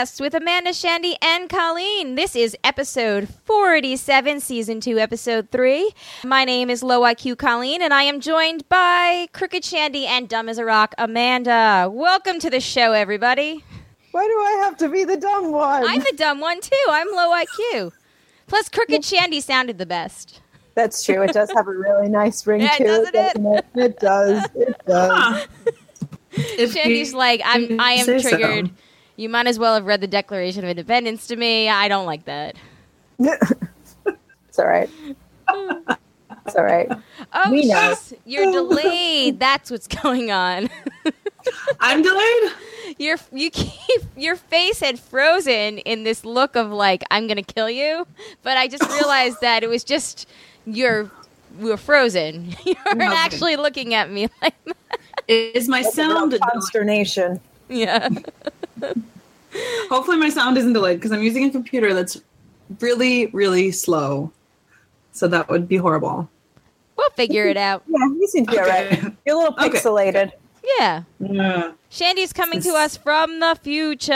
Podcast with Amanda, Shandy, and Colleen. This is episode 47, season 2, episode 3. My name is Low IQ Colleen, and I am joined by Crooked Shandy and Dumb as a Rock Amanda. Welcome to the show, everybody. Why do I have to be the dumb one? I'm the dumb one, too. I'm low IQ. Plus, Crooked Shandy sounded the best. That's true. It does have a really nice ring to doesn't it, doesn't it? It does. It does. Shandy's like, I am triggered. So. You might as well have read the Declaration of Independence to me. I don't like that. It's all right. It's all right. Oh, We know. You're delayed. That's what's going on. I'm delayed? Your face had frozen in this look of like, I'm going to kill you. But I just realized that it was just, we were frozen. You weren't actually looking at me like that. Is my That's a real sound consternation? Yeah. Hopefully my sound isn't delayed because I'm using a computer that's really, really slow. So that would be horrible. We'll figure it out. Yeah, you seem to be all right. You're a little Okay. pixelated. Yeah. Yeah. Shandy's coming to us from the future.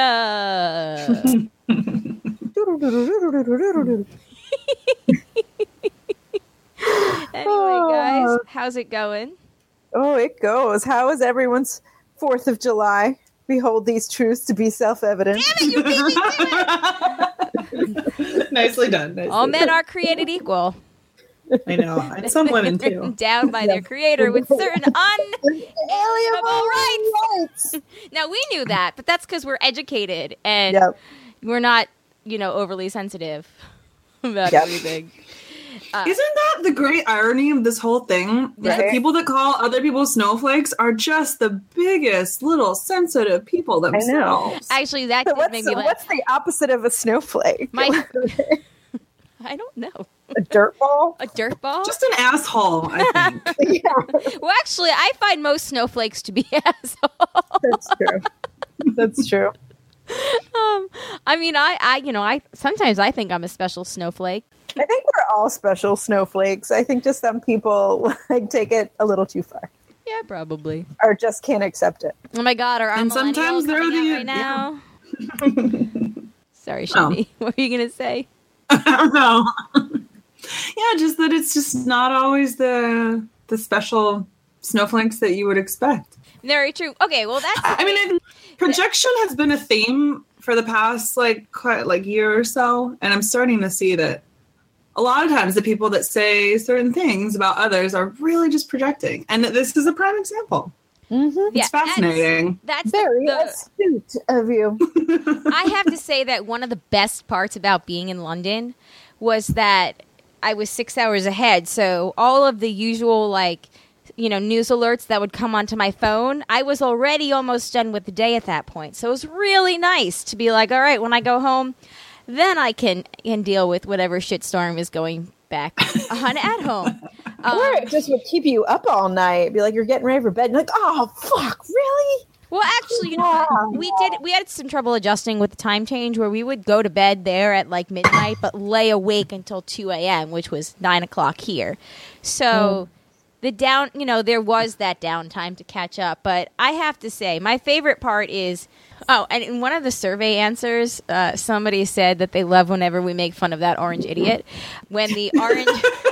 Anyway, guys, how's it going? Oh, it goes. How is everyone's 4th of July? Behold these truths to be self-evident. Damn it, you beat me to it! Nicely done. All men are created equal. I know. And some women too. Endowed by their creator with certain unalienable rights. Right. Now, we knew that, but that's because we're educated and Yep. we're not, overly sensitive about Yep. everything. Isn't that the great irony of this whole thing? That Right. the people that call other people snowflakes are just the biggest little sensitive people themselves. Actually, that So did make me laugh. what's the opposite of a snowflake? I don't know. A dirt ball? A dirt ball? Just an asshole, I think. Yeah, Well, actually, I find most snowflakes to be assholes. that's true. That's true. I sometimes I think I'm a special snowflake. I think we're all special snowflakes. I think just some people take it a little too far, Yeah, probably. or just can't accept it. Oh my God, are our And millennials sometimes they're coming the- out right now? Sorry, Shandy. What were you gonna say? I don't know. Yeah, just that it's just not always the special snowflakes that you would expect. Very true. Okay, well that's. I mean, projection has been a theme for the past year or so, and I'm starting to see that a lot of times the people that say certain things about others are really just projecting, and that this is a prime example. Mm-hmm. It's fascinating. That's Very the, astute of you. I have to say that one of the best parts about being in London was that I was 6 hours ahead, so all of the usual news alerts that would come onto my phone, I was already almost done with the day at that point. So it was really nice to be like, all right, when I go home, then I can deal with whatever shitstorm is going back on at home. Or it just would keep you up all night. Be like, you're getting ready for bed. And you're like, oh, fuck, really? Well, actually, you know what? We had some trouble adjusting with the time change where we would go to bed there at like midnight, but lay awake until 2 a.m., which was 9 o'clock here. So there was that downtime to catch up. But I have to say, my favorite part is, and in one of the survey answers, somebody said that they love whenever we make fun of that orange idiot. When the orange...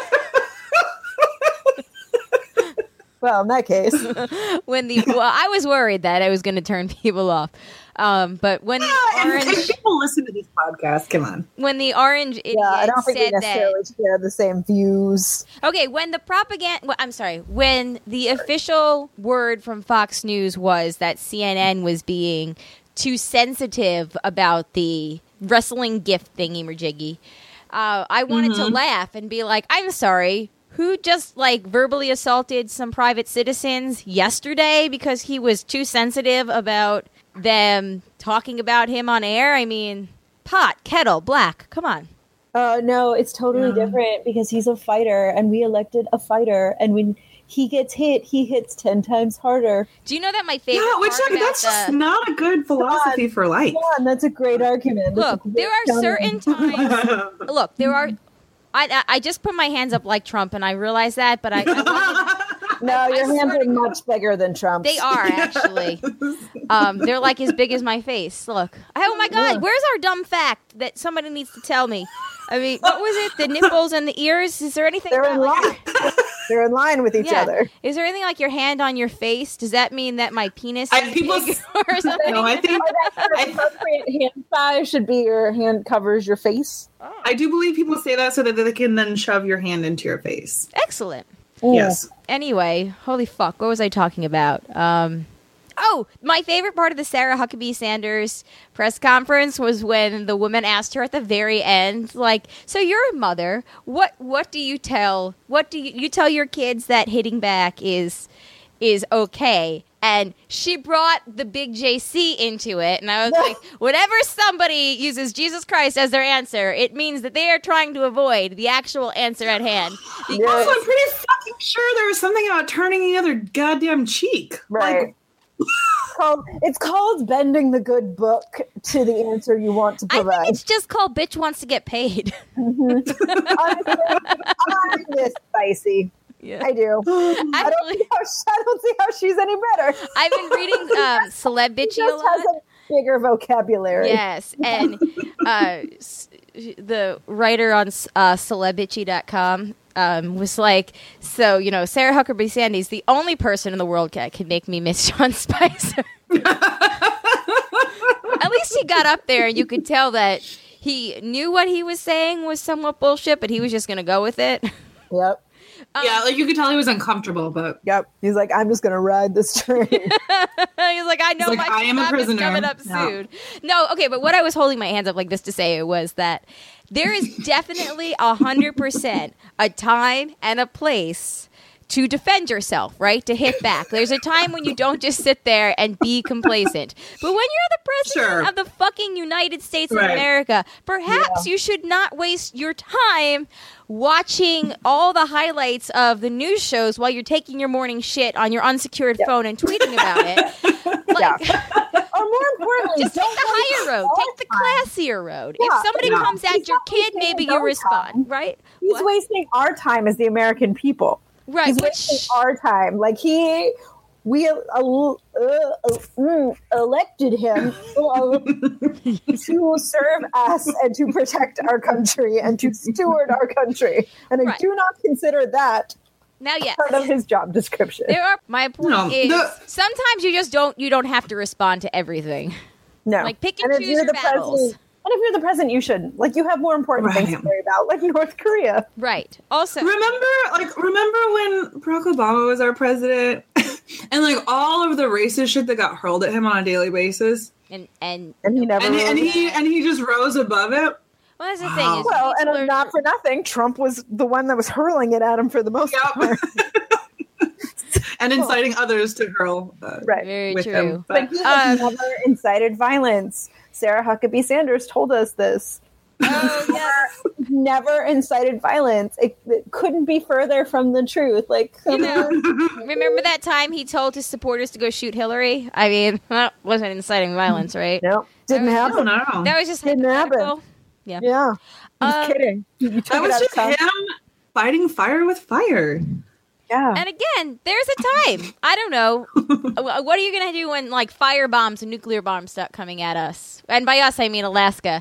Well, in that case. I was worried that I was going to turn people off. But when the orange... If people listen to this podcast, come on. When the orange idiot I don't think we said that... necessarily share the same views. Okay, when the when the official word from Fox News was that CNN was being too sensitive about the wrestling gift thingy-majiggy, I wanted to laugh and be like, I'm sorry, who just verbally assaulted some private citizens yesterday because he was too sensitive about them talking about him on air? I mean, pot, kettle, black, come on. No, it's totally different because he's a fighter and we elected a fighter. And when he gets hit, he hits 10 times harder. Do you know that my favorite that's just not a good philosophy for life. Yeah, and that's a great argument. Look, there are certain times... Look, there are... I just put my hands up like Trump, and I realize that, but I No, your hands swear are to God. much bigger than Trump's. They are actually. They're like as big as my face. Look. Oh my God! Where's our dumb fact that somebody needs to tell me? I mean, what was it? The nipples and the ears? Is there anything? They're in about, line. They're in line with each other. Is there anything like your hand on your face? Does that mean that my penis I- is people big s- or something? No, I think The appropriate hand size should be your hand covers your face. I do believe people say that so that they can then shove your hand into your face. Excellent. Yes. Anyway, holy fuck, what was I talking about? Oh, my favorite part of the Sarah Huckabee Sanders press conference was when the woman asked her at the very end, like, so you're a mother. What do you tell? What do you tell your kids that hitting back is okay? And she brought the big JC into it, and I was like, whenever somebody uses Jesus Christ as their answer, it means that they are trying to avoid the actual answer at hand. Also, I'm pretty fucking sure there was something about turning the other goddamn cheek. Right. Like, It's called bending the good book to the answer you want to I provide. think it's just called Bitch Wants to Get Paid. I'm this spicy. Yeah. I do. I don't see how she's any better. I've been reading Celeb She Bitchy a just has lot. a bigger vocabulary. Yes, and the writer on celebitchy.com was like, so, Sarah Huckabee Sanders, the only person in the world that can make me miss John Spicer. At least he got up there and you could tell that he knew what he was saying was somewhat bullshit, but he was just going to go with it. Yep. yeah, like you could tell he was uncomfortable, but Yep. He's like, I'm just going to ride this train. He's like, I know He's like, my I am a stop is prisoner. coming up Yeah. soon. No, okay, but what I was holding my hands up like this to say was that there is definitely 100% a time and a place to defend yourself, right? To hit back. There's a time when you don't just sit there and be complacent. But when you're the president Sure. of the fucking United States of Right. America, perhaps you should not waste your time watching all the highlights of the news shows while you're taking your morning shit on your unsecured phone and tweeting about it. Like, Or more importantly, just take don't the higher road. waste Take the our time. classier road. Yeah. If somebody Yeah. comes at He's your not kid, wasting maybe his you own respond, time. right? He's What? wasting our time as the American people. Right, He's which wasting our time. Like we elected him to serve us and to protect our country and to steward our country. And I Right. do not consider that now, yes, part of his job description. there are. My point No, is, the- sometimes you just don't. You don't have to respond to everything. No, Like, pick and if choose you're your the battles. president, and if you're the president, you shouldn't. Like, you have more important things to Right. worry about, like North Korea. Right. Also, remember when Barack Obama was our president and like all of the racist shit that got hurled at him on a daily basis, and And he never. and he just rose above it. well, that's the thing Wow. is, well, you need to and learn- not for nothing, Trump was the one that was hurling it at him for the most part. And inciting others to hurl Right. very with true. him. But he has never incited violence. Sarah Huckabee Sanders told us this. Oh, yeah. Never incited violence. It couldn't be further from the truth. Like, You know, remember that time he told his supporters to go shoot Hillary? I mean, that wasn't inciting violence, right? no, didn't That happen. no. That was just Didn't happen. hypothetical. Yeah. Yeah, I'm just kidding. You took That it was out of just context. him fighting fire with fire. Yeah. And again, there's a time. I don't know. What are you going to do when, like, fire bombs and nuclear bombs start coming at us? And by us, I mean Alaska.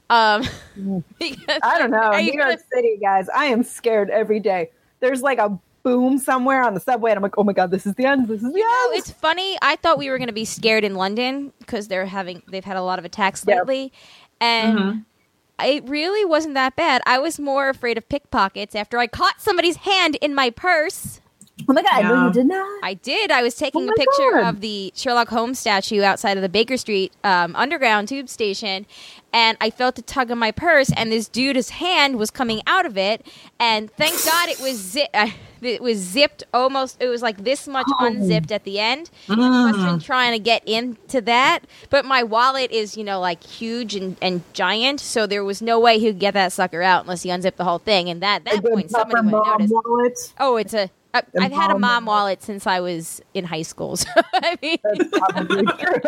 Because, I don't know. are New you York gonna- City, guys, I am scared every day. There's like a boom somewhere on the subway, and I'm like, oh my God, this is the end. This is the Oh, end. it's funny. I thought we were going to be scared in London because they've had a lot of attacks Yep. lately. And it really wasn't that bad. I was more afraid of pickpockets after I caught somebody's hand in my purse. Oh my God, no, Yeah. you did not. I did. I was taking Oh a my picture God. of the Sherlock Holmes statue outside of the Baker Street Underground tube station, and I felt a tug on my purse, and this dude's hand was coming out of it, and thank God it was zipped almost. It was like this much unzipped at the end. He must have been trying to get into that, but my wallet is, like huge and giant, so there was no way he could get that sucker out unless he unzipped the whole thing. And at that point, somebody would have noticed. Wallet. Oh, I've had a mom mom wallet since I was in high school. So, I mean, That's probably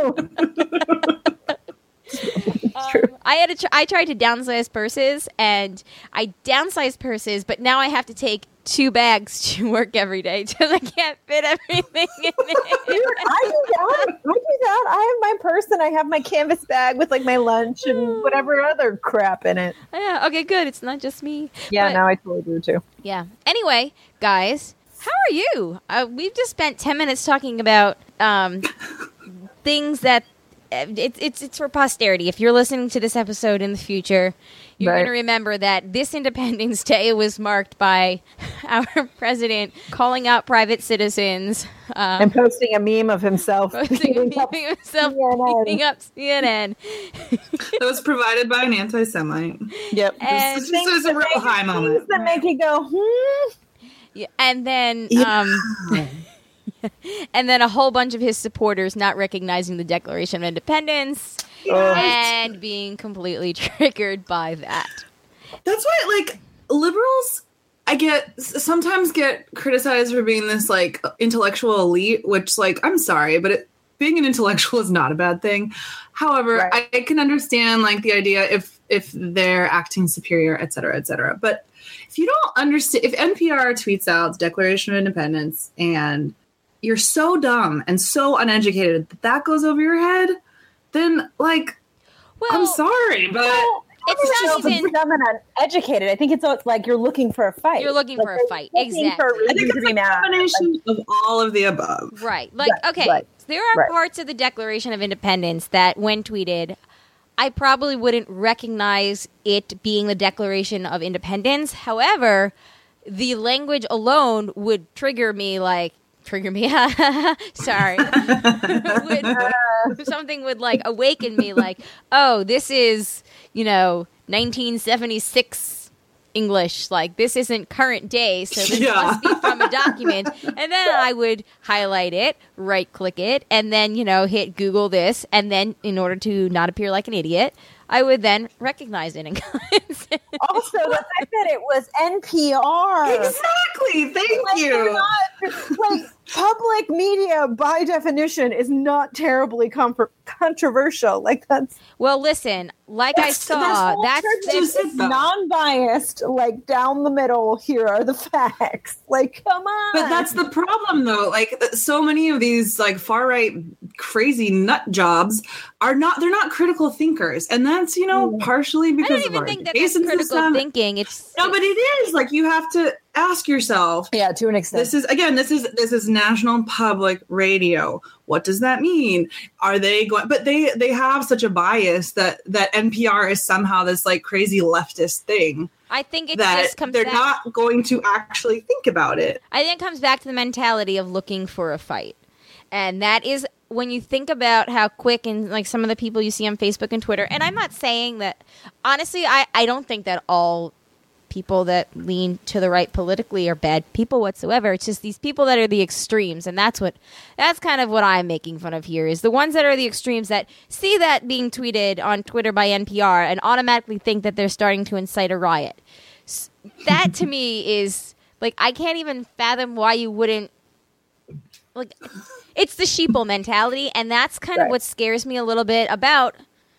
true. I tried to downsize purses, and I downsized purses, but now I have to take 2 bags to work every day because I can't fit everything in it. I do that. I have my purse and I have my canvas bag with like my lunch and whatever other crap in it. Yeah, okay, good. It's not just me. Yeah, But- no, I totally do too. Yeah. Anyway, guys, how are you? We've just spent 10 minutes talking about things that it's for posterity. If you're listening to this episode in the future, you're Right. going to remember that this Independence Day was marked by our president calling out private citizens, And posting a meme of himself. posting up himself, CNN. beating up CNN. That was provided by an anti-Semite. Yep. And This is a real high Things moment. that make you go, Yeah, and then Yeah. and then a whole bunch of his supporters not recognizing the Declaration of Independence and being completely triggered by that. That's why, like, liberals, sometimes get criticized for being this, like, intellectual elite, which, like, I'm sorry, but being an intellectual is not a bad thing. However, Right. I can understand, like, the idea if they're acting superior, et cetera, et cetera. But if you don't understand, if NPR tweets out the Declaration of Independence and you're so dumb and so uneducated that goes over your head, then, like, Well, I'm sorry, but it's not just even. dumb and uneducated. I think it's like you're looking for a fight. You're looking for a fight. looking for a Exactly. I think reason to it's be a mad. combination of all of the above. Right. Like, Right, okay, right, there are right. parts of the Declaration of Independence that, when tweeted, I probably wouldn't recognize it being the Declaration of Independence. However, the language alone would trigger me, sorry. Something would, like, awaken me, like, oh, this is, 1976 English. Like, this isn't current day, so this Yeah. must be from a document. And then I would highlight it, right-click it, and then, hit Google this. And then, in order to not appear like an idiot, I would then recognize it and Also, the fact that it was NPR. Exactly. Thank Like, they're you. not- like, public media, by definition, is not terribly controversial. Like, that's Well, listen, like I saw, that's just it, though. non-biased. Like, down the middle. Here are the facts. Like, come on. But that's the problem, though. Like, so many of these, like, far right, crazy nut jobs they're not critical thinkers, and that's partially I because don't of even our think that that's education critical system. thinking. It's No, but it is. Like, you have to ask yourself. yeah, to an extent. This is national public radio. What does that mean? Are they going? But they have such a bias that NPR is somehow this, like, crazy leftist thing I think it that just comes they're back. not going to actually think about it. I think it comes back to the mentality of looking for a fight. And that is when you think about how quick and, like, some of the people you see on Facebook and Twitter. And I'm not saying that, honestly, I don't think that all people that lean to the right politically are bad people whatsoever. It's just these people that are the extremes. And that's kind of what I'm making fun of here, is the ones that are the extremes that see that being tweeted on Twitter by NPR and automatically think that they're starting to incite a riot. That to me is, like, I can't even fathom why you wouldn't, like, it's the sheeple mentality, and that's kind of Right. what scares me a little bit about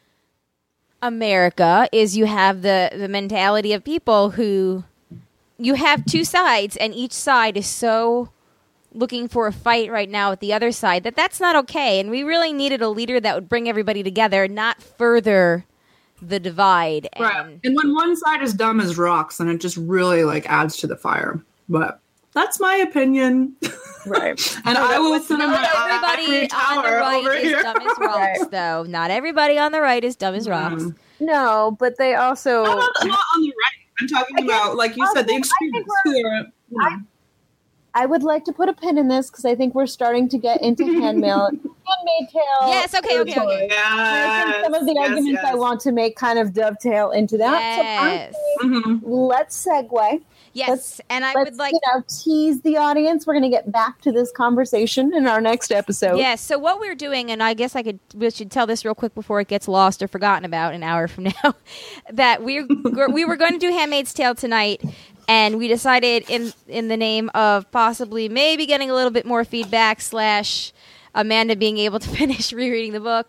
America, is you have the mentality of people who, you have two sides, and each side is so looking for a fight right now with the other side that's not okay, and we really needed a leader that would bring everybody together, not further the divide. And Right. And when one side is dumb as rocks, then it just really, like, adds to the fire. But that's my opinion. right. And I will sit in not my everybody ivory on the tower over right is here. dumb as rocks, Right. though. Not everybody on the right is dumb as rocks. No, but they also. Not on the right. I'm talking about, like you said, the extremes who are. I would like to put a pin in this because I think we're starting to get into handmade tale. Yes, okay. Yes, Some of the arguments I want to make kind of dovetail into that. Yes. Mhm. So let's segue. Yes, and I Let's would like... tease the audience. We're going to get back to this conversation in our next episode. Yes, so what we're doing, and I guess we should tell this real quick before it gets lost or forgotten about an hour from now, that we were going to do Handmaid's Tale tonight, and we decided in the name of possibly maybe getting a little bit more feedback / Amanda being able to finish rereading the book,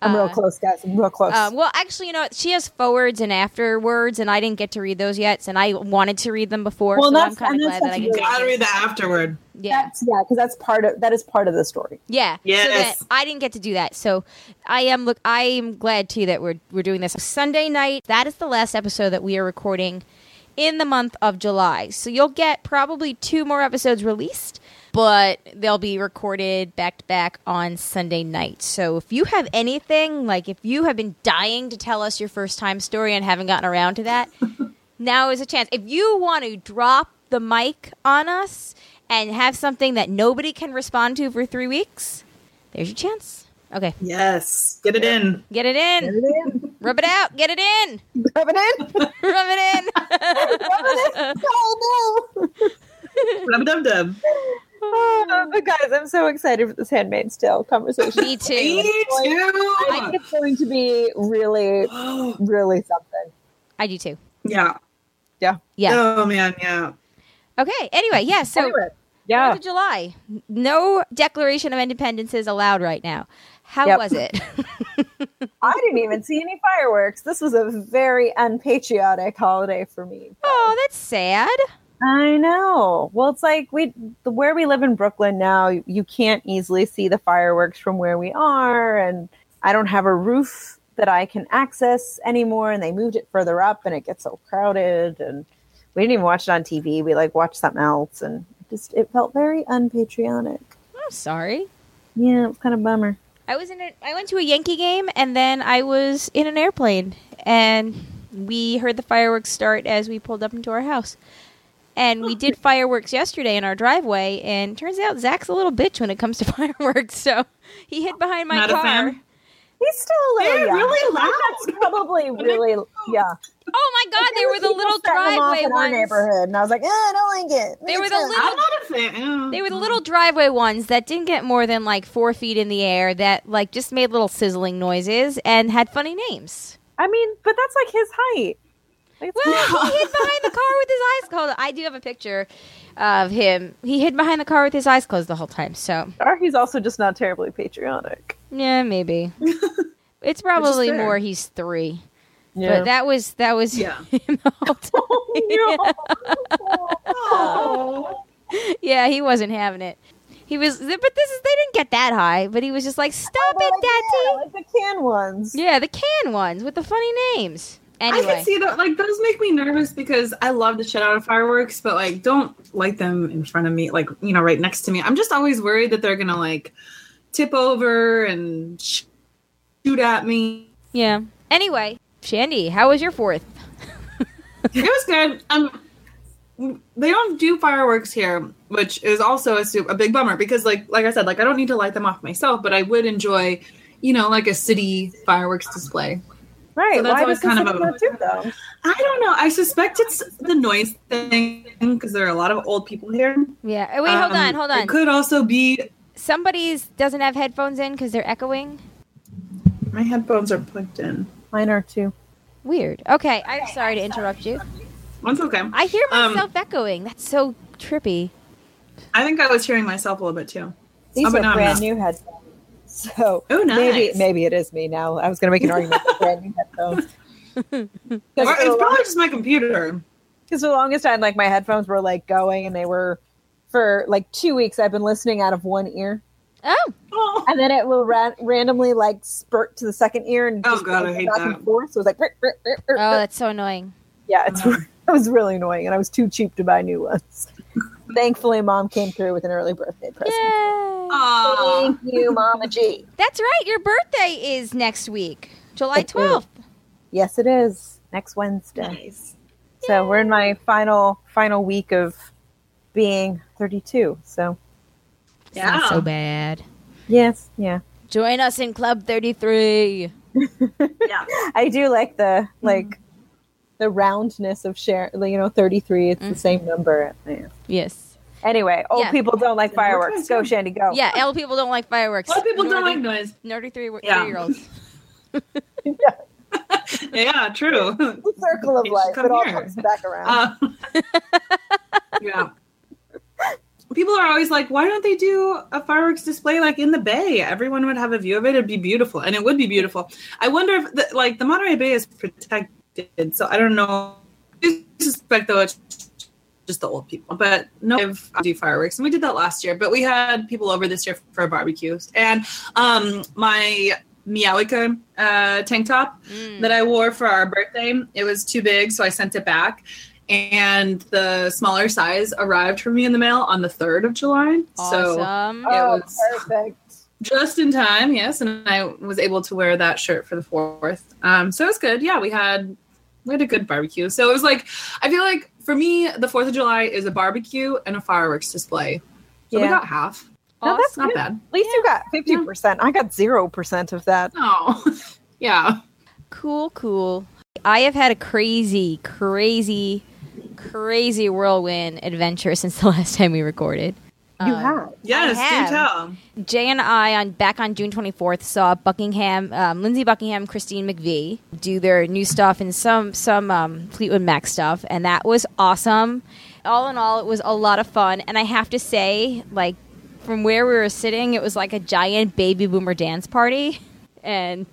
I'm real close, guys. I'm real close. Well, actually, you know, she has forwards and afterwards, and I didn't get to read those yet, and I wanted to read them before, Well, so I'm that's- kind of and glad that I that's get to Gotta read read the afterward. Yeah. Because that is part of the story. Yeah. Yes. So that I didn't get to do that. So I am glad too that we're doing this Sunday night. That is the last episode that we are recording in the month of July. So you'll get probably 2 more episodes released, but they'll be recorded back to back on Sunday night. So if you have anything, like if you have been dying to tell us your first time story and haven't gotten around to that, now is a chance. If you want to drop the mic on us and have something that nobody can respond to for 3 weeks, there's your chance. Okay. Yes. Get it in. Get it in. Rub it out. Get it in. Rub it in. Rub it in. Oh no! Dub-dub-dub. But guys, I'm so excited for this Handmaid's Tale conversation. Me too. Me I too. think it's going to be really, really something. I do too. Yeah. Yeah. Yeah. Oh man, yeah. Okay. Anyway, yeah. So Anyway, 4th yeah. of July. No Declaration of Independence is allowed right now. How Yep. was it? I didn't even see any fireworks. This was a very unpatriotic holiday for me. Oh, that's sad. I know. Well, it's like where we live in Brooklyn now, you can't easily see the fireworks from where we are, and I don't have a roof that I can access anymore, and they moved it further up, and it gets so crowded, and we didn't even watch it on TV. We watched something else, and it felt very unpatriotic. I'm sorry. Yeah, it was kind of a bummer. I went to a Yankee game, and then I was in an airplane, and we heard the fireworks start as we pulled up into our house. And we did fireworks yesterday in our driveway, and turns out Zach's a little bitch when it comes to fireworks, so he hid behind my Not a car. fan? He's still a little They're young. really I think that's probably really, yeah. Oh my god, they were the little driveway in our ones. neighborhood, and I was like, I don't like it. They were the I'm little not a fan. They were the little driveway ones that didn't get more than like 4 feet in the air, that like just made little sizzling noises and had funny names. I mean, but that's like his height. Like, Well, he hid behind the car with his eyes closed. I do have a picture of him. He hid behind the car with his eyes closed the whole time. So, or he's also just not terribly patriotic. yeah, maybe. It's probably fair. more he's 3. Yeah. But that was Yeah. him the whole time. Oh. Yeah, he wasn't having it. He was, but they didn't get that high. But he was just like, "Stop it, Daddy!" Like the can ones. Yeah, the can ones with the funny names. I Anyway, can see that. Like those make me nervous because I love the shit out of fireworks, but like don't light them in front of me, like right next to me. I'm just always worried that they're gonna like tip over and shoot at me. yeah. Anyway, Shandy, how was your 4th? It was good. They don't do fireworks here, which is also a big bummer because like I said, like I don't need to light them off myself, but I would enjoy, like a city fireworks display. Right. So that's Why always does kind this of not do though? I don't know. I suspect it's the noise thing because there are a lot of old people here. Yeah. Wait, hold on. It could also be Somebody's doesn't have headphones in because they're echoing. my headphones are plugged in. Mine are too. Weird. Okay, I'm sorry to interrupt you. That's okay. I hear myself echoing. That's so trippy. I think I was hearing myself a little bit too. These but are now I'm brand not. new headphones. So Oh, nice. maybe it is me now. I was going to make an argument for brand new headphones. Or it's probably just my computer. Because for the longest time, like my headphones were like going, and they were for like 2 weeks. I've been listening out of one ear, Oh, Oh, and then it will randomly like spurt to the second ear and Oh, just God, goes I hate back that. and forth. So it was like, oh, that's so annoying. yeah, it was really annoying, and I was too cheap to buy new ones. Thankfully, Mom came through with an early birthday present. Yay! Aw. Thank you, Mama G. That's right. Your birthday is next week, July It is. 12th. Yes, it is next Wednesday. Nice. So we're in my final week of being 32. So It's not Yeah. so bad. yes, yeah. Join us in Club 33. Yeah. I do like the the roundness of share. 33. It's the same number. Yeah. Yes. Anyway, old Yeah. people don't like fireworks. works, Go, yeah. Shandy, go. Yeah, L people don't like fireworks. A lot of people don't like Nerdy- noise. Nerdy Yeah. 3-year-olds. Yeah, true. The circle of You should life. come It all here. comes back around. Yeah. people are always like, why don't they do a fireworks display like in the Bay? Everyone would have a view of it. It'd be beautiful. And it would be beautiful. I wonder if the Monterey Bay is protected. So I don't know. I suspect though it's just the old people. But no, I do fireworks. And we did that last year. But we had people over this year for barbecues. And my Meowika tank top that I wore for our birthday, it was too big. So I sent it back. And the smaller size arrived for me in the mail on the 3rd of July. Awesome. So it was perfect. just in time, yes. And I was able to wear that shirt for the 4th. So it was good. Yeah, we had a good barbecue. So it was like, I feel like for me, the 4th of July is a barbecue and a fireworks display. So we got half. No, that's not good. bad. At least you got 50%. I got 0% of that. Oh, yeah. Cool. I have had a crazy whirlwind adventure since the last time we recorded. You have? Yes, I have. do tell. Jay and I, back on June 24th, saw Lindsey Buckingham, Christine McVie do their new stuff and some Fleetwood Mac stuff, and that was awesome. All in all, it was a lot of fun, and I have to say, like, from where we were sitting, it was like a giant baby boomer dance party, and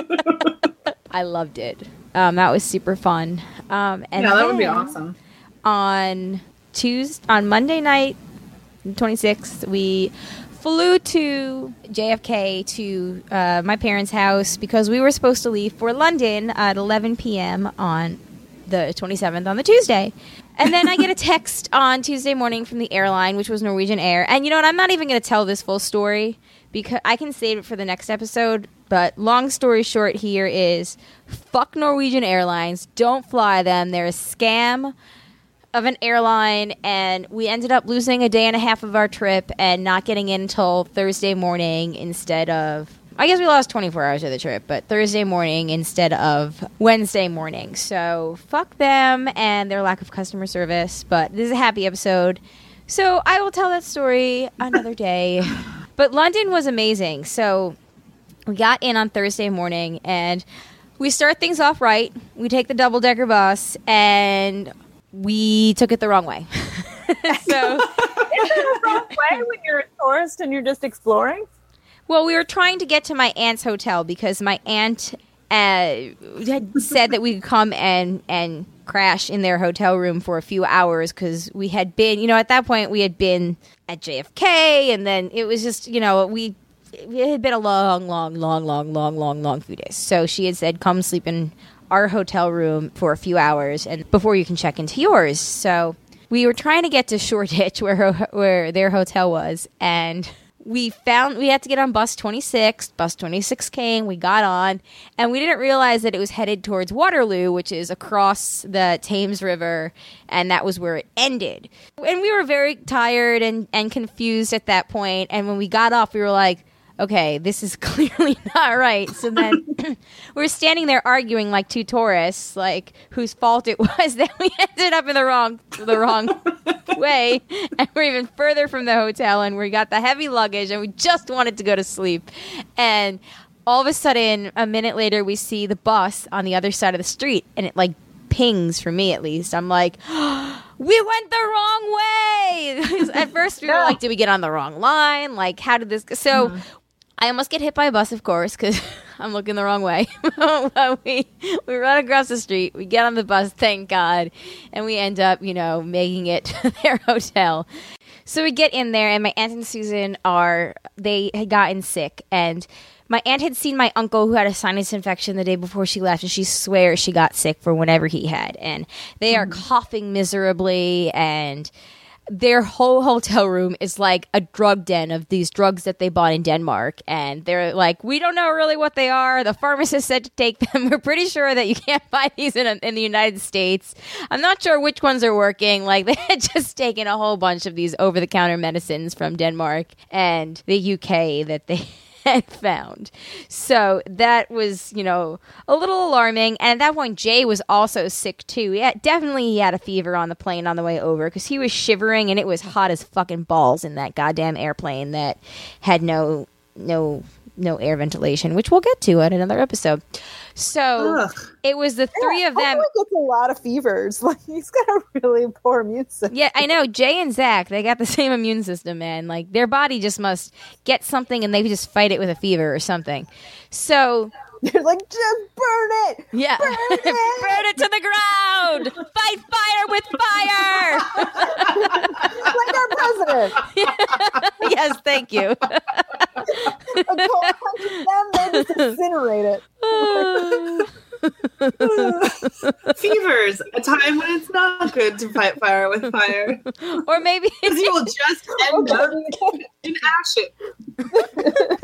I loved it. That was super fun. And that would be awesome. On Monday night, 26th, we flew to JFK to my parents' house because we were supposed to leave for London at 11 p.m. on the 27th on the Tuesday. And then I get a text on Tuesday morning from the airline, which was Norwegian Air. And you know what? I'm not even going to tell this full story because I can save it for the next episode. But long story short here is fuck Norwegian Airlines. Don't fly them. They're a scam of an airline, and we ended up losing a day and a half of our trip and not getting in until Thursday morning instead of, I guess we lost 24 hours of the trip, but Thursday morning instead of Wednesday morning. So fuck them and their lack of customer service, but this is a happy episode, so I will tell that story another day. But London was amazing. So we got in on Thursday morning and we start things off right. We take the double-decker bus and we took it the wrong way. So, is it a wrong way when you're a tourist and you're just exploring? Well, we were trying to get to my aunt's hotel because my aunt had said that we could come and crash in their hotel room for a few hours because we had been, at that point we had been at JFK, and then it was just, it had been a long few days. So she had said, come sleep in our hotel room for a few hours and before you can check into yours. So we were trying to get to Shoreditch where their hotel was, and we had to get on bus 26. Bus 26 came, we got on, and we didn't realize that it was headed towards Waterloo, which is across the Thames River, and that was where it ended. And we were very tired and confused at that point, and when we got off, we were like, okay, this is clearly not right. So then we're standing there arguing like two tourists, like whose fault it was that we ended up in the wrong way. And we're even further from the hotel, and we got the heavy luggage, and we just wanted to go to sleep. And all of a sudden, a minute later, we see the bus on the other side of the street, and it like pings, for me at least. I'm like, we went the wrong way. At first, we were like, did we get on the wrong line? Like, how did this go? So I almost get hit by a bus, of course, because I'm looking the wrong way. But we run across the street. We get on the bus, thank God. And we end up, making it to their hotel. So we get in there, and my aunt and Susan they had gotten sick. And my aunt had seen my uncle who had a sinus infection the day before she left, and she swears she got sick for whatever he had. And they are coughing miserably, and their whole hotel room is like a drug den of these drugs that they bought in Denmark. And they're like, we don't know really what they are. The pharmacist said to take them. We're pretty sure that you can't buy these in the United States. I'm not sure which ones are working. Like, they had just taken a whole bunch of these over-the-counter medicines from Denmark and the UK that they had found. So that was, a little alarming. And at that point, Jay was also sick too. He had a fever on the plane on the way over because he was shivering, and it was hot as fucking balls in that goddamn airplane that had no no air ventilation, which we'll get to at another episode. So it was the three of them. He gets a lot of fevers. Like, he's got a really poor immune system. Yeah, I know. Jay and Zach, they got the same immune system, man. Like, their body just must get something and they just fight it with a fever or something. So they're like, just burn it. Yeah. Burn it. Burn it to the ground. Fight fire with fire. Like our president. Yes, thank you. A cold punch them, they just incinerate it. Fevers, a time when it's not good to fight fire with fire. Or maybe because you will just end up in ashes.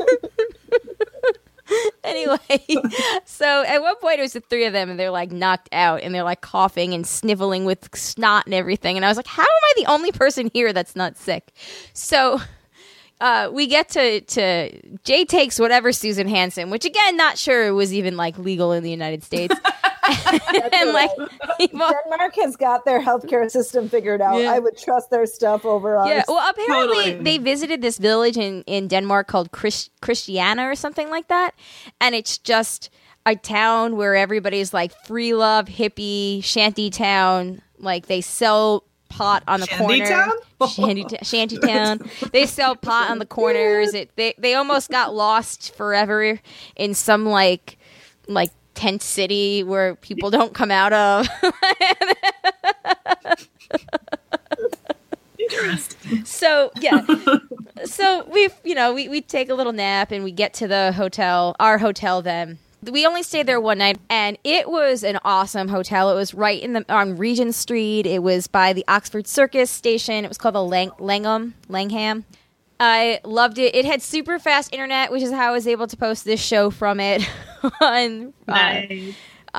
Anyway, so at one point it was the three of them and they're like knocked out and they're like coughing and sniveling with snot and everything. And I was like, how am I the only person here that's not sick? So we get to Jay takes whatever Susan Hansen, which again, not sure was even like legal in the United States. And like Denmark has got their healthcare system figured out. Yeah. I would trust their stuff over ours. Yeah, well, apparently they visited this village in Denmark called Christiana or something like that, and it's just a town where everybody's like free love, hippie, shanty town. Like they sell pot on the corner. Shanty town. They sell pot on the corners. They almost got lost forever in some like tent city where people don't come out of. Interesting. So yeah, so we take a little nap and we get to the hotel, our hotel. Then we only stayed there one night, and it was an awesome hotel. It was right on Regent Street. It was by the Oxford Circus station. It was called the Langham. I loved it. It had super fast internet, which is how I was able to post this show from it. On nice.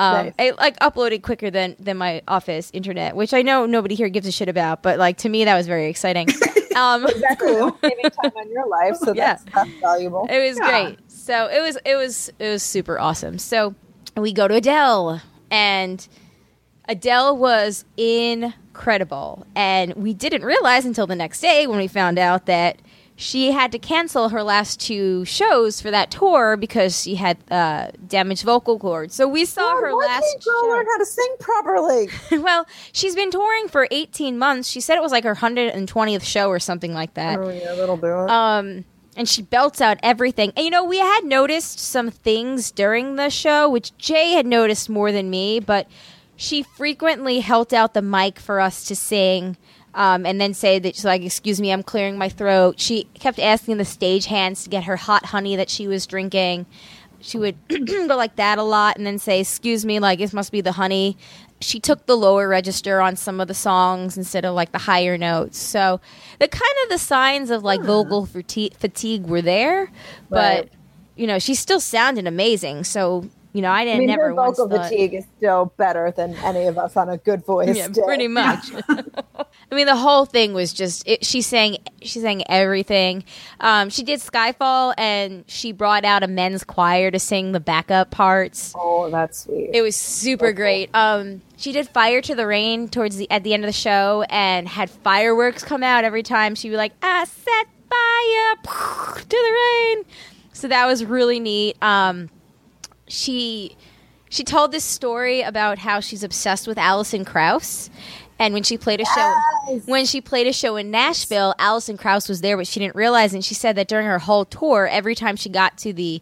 I like uploaded quicker than my office internet, which I know nobody here gives a shit about, but like to me that was very exciting. Exactly, saving time on your life, so that's valuable. It was great. So it was super awesome. So we go to Adele, and Adele was incredible, and we didn't realize until the next day when we found out that she had to cancel her last two shows for that tour because she had damaged vocal cords. So we saw her last show. Learn how to sing properly. Well, she's been touring for 18 months. She said it was like her 120th show or something like that. Oh yeah, that'll do it. And she belts out everything. And we had noticed some things during the show, which Jay had noticed more than me, but she frequently held out the mic for us to sing. And then say that she's like, excuse me, I'm clearing my throat. She kept asking the stagehands to get her hot honey that she was drinking. She would go like that a lot and then say, excuse me, like, it must be the honey. She took the lower register on some of the songs instead of like the higher notes. So the signs of like vocal fatigue were there, but she still sounded amazing. So I didn't never once vocal fatigue is still better than any of us on a good voice. Yeah, pretty much. I mean, the whole thing was just she sang everything. She did Skyfall, and she brought out a men's choir to sing the backup parts. Oh, that's sweet. It was super great. She did Fire to the Rain at the end of the show, and had fireworks come out every time. She'd be like, I set fire to the rain. So that was really neat. She told this story about how she's obsessed with Alison Krauss, and when she played a show in Nashville, Alison Krauss was there, but she didn't realize. And she said that during her whole tour, every time she got to the,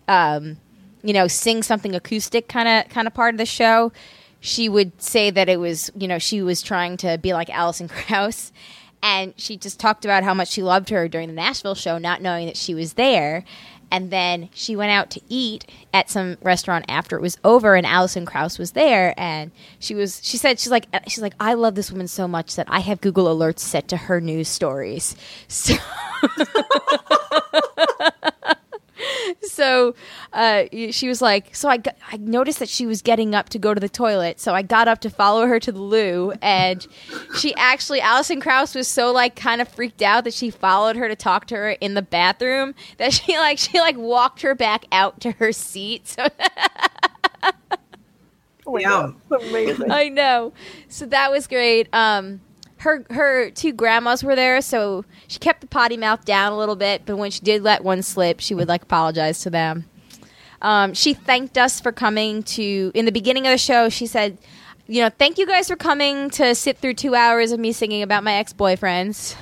sing something acoustic kind of part of the show, she would say that it was, she was trying to be like Alison Krauss. And she just talked about how much she loved her during the Nashville show, not knowing that she was there. And then she went out to eat at some restaurant after it was over, and Alison Krauss was there. And she said, she's like, I love this woman so much that I have Google alerts set to her news stories. So, she was like, so I noticed that she was getting up to go to the toilet. So I got up to follow her to the loo, and Alison Krauss was so like kind of freaked out that she followed her to talk to her in the bathroom that she walked her back out to her seat. So yeah, amazing. I know. So that was great. her two grandmas were there, so she kept the potty mouth down a little bit, but when she did let one slip, she would like apologize to them. She thanked us for coming to, in the beginning of the show, she said, thank you guys for coming to sit through 2 hours of me singing about my ex-boyfriends.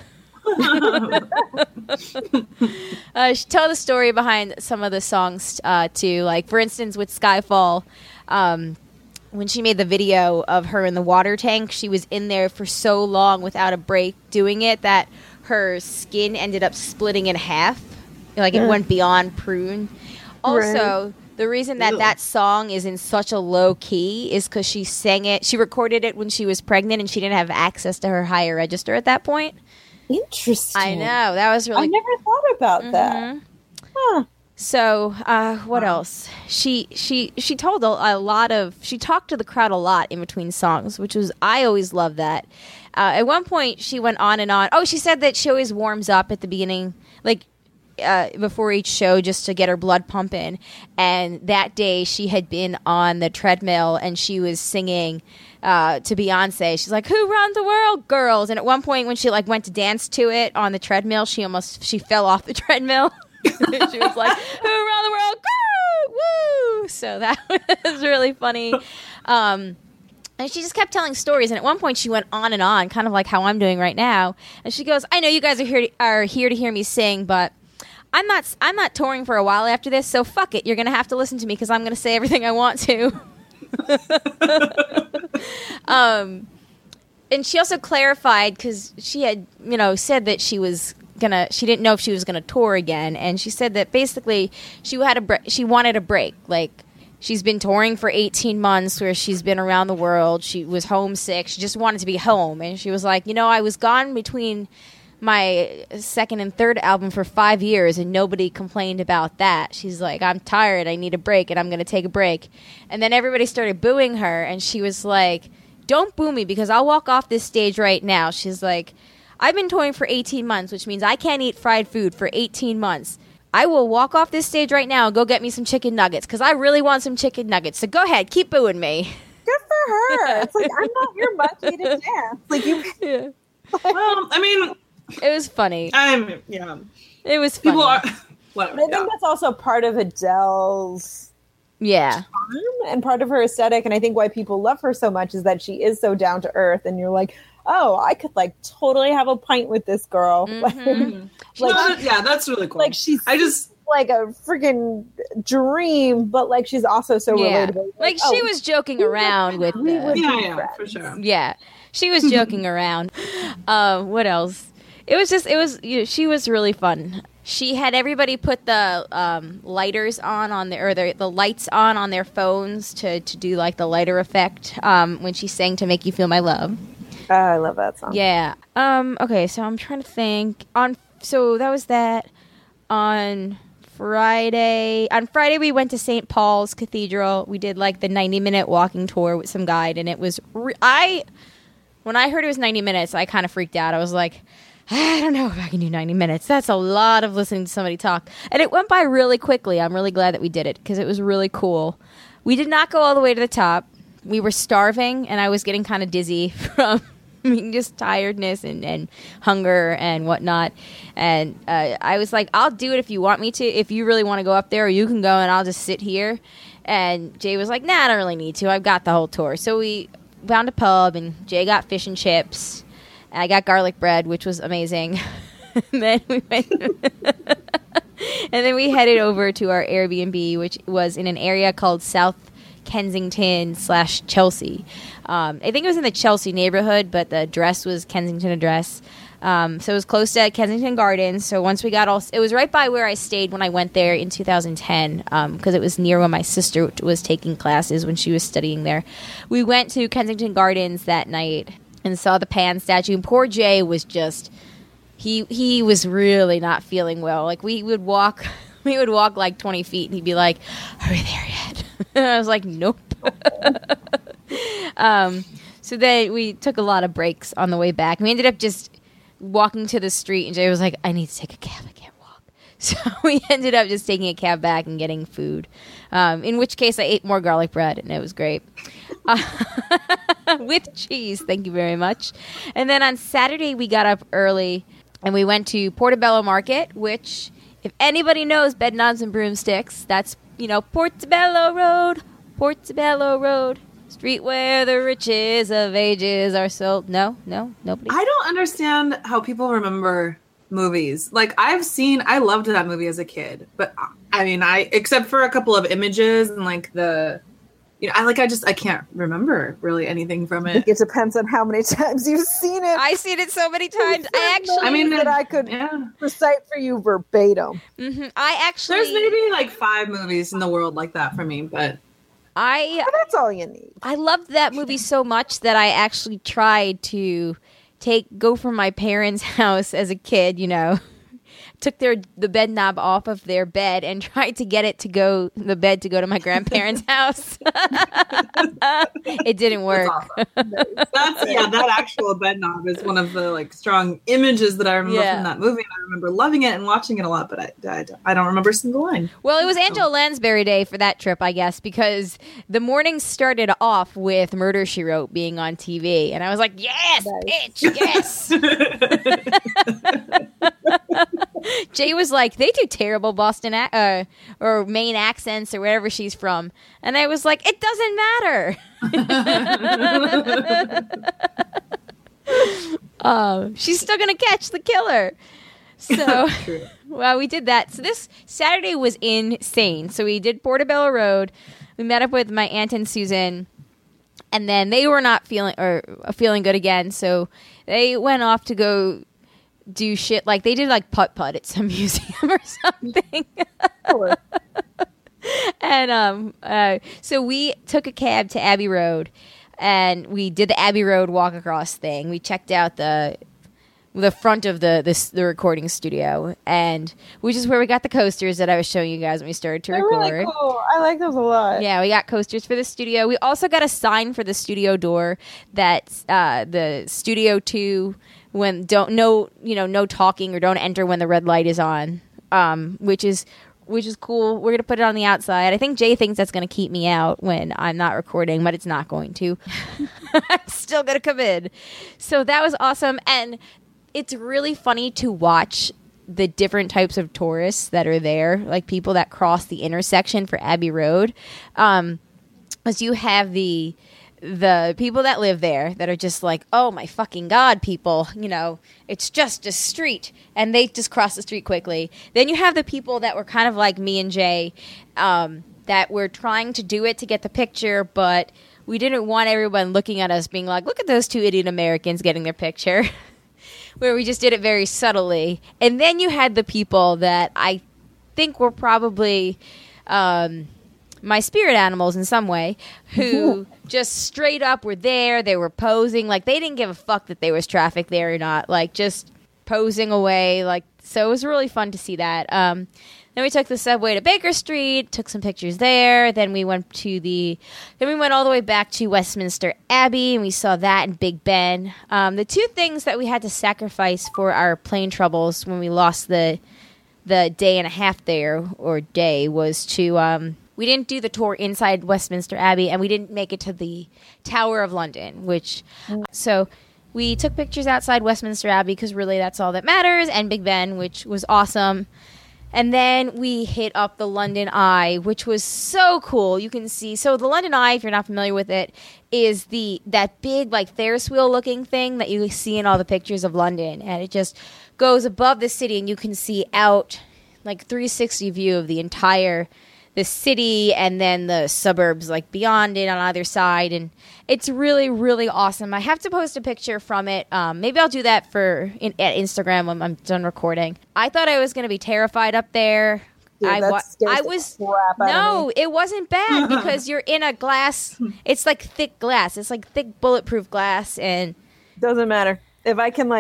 She told the story behind some of the songs too, like for instance with Skyfall, when she made the video of her in the water tank, she was in there for so long without a break doing it that her skin ended up splitting in half, like it went beyond prune. Also, the reason that song is in such a low key is because she sang it, she recorded it when she was pregnant and she didn't have access to her higher register at that point. Interesting. I know, that was really. I never thought about that. Huh. So, what else? She told a lot of. She talked to the crowd a lot in between songs, which was, I always love that. At one point, she went on and on. Oh, she said that she always warms up at the beginning, like before each show, just to get her blood pumping. And that day, she had been on the treadmill and she was singing to Beyonce. She's like, "Who runs the world, girls?" And at one point, when she like went to dance to it on the treadmill, she fell off the treadmill. She was like, "Who around the world? Girl, woo!" So that was really funny. And she just kept telling stories. And at one point, she went on and on, kind of like how I'm doing right now. And she goes, "I know you guys are here to hear me sing, but I'm not touring for a while after this. So fuck it. You're gonna have to listen to me because I'm gonna say everything I want to." And she also clarified because she had, said that she didn't know if she was gonna tour again, and she said that basically she wanted a break. Like, she's been touring for 18 months where she's been around the world. She was homesick. She just wanted to be home, and she was like, I was gone between my second and third album for 5 years and nobody complained about that. She's like, "I'm tired, I need a break, and I'm going to take a break." And then everybody started booing her, and she was like, "Don't boo me because I'll walk off this stage right now." She's like, "I've been touring for 18 months, which means I can't eat fried food for 18 months. I will walk off this stage right now and go get me some chicken nuggets because I really want some chicken nuggets. So go ahead, keep booing me." Good for her. It's like, I'm not your monkey to dance. Like, you. Yeah. Well, I mean, it was funny. Yeah. It was funny. People are. Whatever, I think that's also part of Adele's charm and part of her aesthetic. And I think why people love her so much is that she is so down to earth. And you're like, oh, I could like totally have a pint with this girl. Mm-hmm. Yeah, that's really cool. Like, she's like a freaking dream, but like she's also so relatable. Like she was joking around with yeah, for sure. Yeah, she was joking around. What else? She was really fun. She had everybody put the lighters on the lights on their phones to do like the lighter effect when she sang "To Make You Feel My Love." Oh, I love that song. Yeah. Okay, so I'm trying to think. So that was that. On Friday, we went to St. Paul's Cathedral. We did like the 90-minute walking tour with some guide, and it was when I heard it was 90 minutes, I kind of freaked out. I was like, I don't know if I can do 90 minutes. That's a lot of listening to somebody talk. And it went by really quickly. I'm really glad that we did it because it was really cool. We did not go all the way to the top. We were starving, and I was getting kind of dizzy from just tiredness and hunger and whatnot. And I was like, I'll do it if you want me to. If you really want to go up there, or you can go and I'll just sit here. And Jay was like, nah, I don't really need to. I've got the whole tour. So we found a pub, and Jay got fish and chips. I got garlic bread, which was amazing. And then we went, and then we headed over to our Airbnb, which was in an area called South Kensington/Chelsea. I think it was in the Chelsea neighborhood, but the address was Kensington address. So it was close to Kensington Gardens. So once we got it was right by where I stayed when I went there in 2010, because it was near when my sister was taking classes when she was studying there. We went to Kensington Gardens that night and saw the Pan statue. And poor Jay was just, he was really not feeling well. Like we would walk like 20 feet and he'd be like, "Are we there yet?" And I was like, "Nope." So then we took a lot of breaks on the way back. We ended up just walking to the street, and Jay was like, "I need to take a cab. I can't walk." So we ended up just taking a cab back and getting food. In which case, I ate more garlic bread, and it was great. with cheese. Thank you very much. And then on Saturday, we got up early and we went to Portobello Market, which, if anybody knows Bed Knobs and Broomsticks, that's, Portobello Road, street where the riches of ages are sold. No, nobody. I don't understand how people remember movies. Like, I loved that movie as a kid, but I mean, except for a couple of images and like I can't remember really anything from it. It depends on how many times you've seen it. I've seen it so many times. I could recite for you verbatim. Mm-hmm. There's maybe like 5 movies in the world like that for me, but that's all you need. I loved that movie so much that I actually tried to go from my parents' house as a kid, took the bed knob off of their bed and tried to get the bed to go to my grandparents' house. It didn't work. That's awesome. That actual bed knob is one of the like strong images that I remember from that movie. And I remember loving it and watching it a lot, but I don't remember a single line. Well, it was Angela Lansbury Day for that trip, I guess, because the morning started off with Murder, She Wrote being on TV. And I was like, yes, bitch, yes. Jay was like, they do terrible Boston or Maine accents or wherever she's from. And I was like, it doesn't matter. She's still going to catch the killer. So, well, we did that. So this Saturday was insane. So we did Portobello Road. We met up with my aunt and Susan. And then they were not feeling good again. So they went off to go do shit, like they did like putt-putt at some museum or something. And so we took a cab to Abbey Road and we did the Abbey Road walk across thing. We checked out the front of the recording studio, and which is where we got the coasters that I was showing you guys when we started to record. Really cool. I like those a lot. Yeah, we got coasters for the studio. We also got a sign for the studio door that's the Studio 2 when no talking or don't enter when the red light is on, which is cool. We're gonna put it on the outside. I think Jay thinks that's gonna keep me out when I'm not recording, but it's not going to. I'm still gonna come in. So that was awesome, and it's really funny to watch the different types of tourists that are there, like people that cross the intersection for Abbey Road. As you have the people that live there that are just like, oh my fucking God, people, it's just a street, and they just cross the street quickly. Then you have the people that were kind of like me and Jay, that were trying to do it to get the picture, but we didn't want everyone looking at us being like, look at those 2 idiot Americans getting their picture. Where we just did it very subtly. And then you had the people that I think were probably my spirit animals in some way, who just straight up were there. They were posing. Like, they didn't give a fuck that there was traffic there or not. Like, just posing away. Like, so it was really fun to see that. Then we took the subway to Baker Street, took some pictures there. Then we went all the way back to Westminster Abbey, and we saw that in Big Ben. The 2 things that we had to sacrifice for our plane troubles when we lost the day and a half there, or day, was to we didn't do the tour inside Westminster Abbey, and we didn't make it to the Tower of London, so we took pictures outside Westminster Abbey because really that's all that matters, and Big Ben, which was awesome. And then we hit up the London Eye, which was so cool. You can see, so the London Eye, if you're not familiar with it, is that big like Ferris wheel looking thing that you see in all the pictures of London, and it just goes above the city, and you can see out like 360 view of the city and then the suburbs like beyond it on either side, and it's really, really awesome. I have to post a picture from it. Maybe I'll do that at Instagram when I'm done recording. I thought I was going to be terrified up there. Dude, I was no, it wasn't bad because you're in a glass. It's like thick glass. It's like thick bulletproof glass, and doesn't matter if I can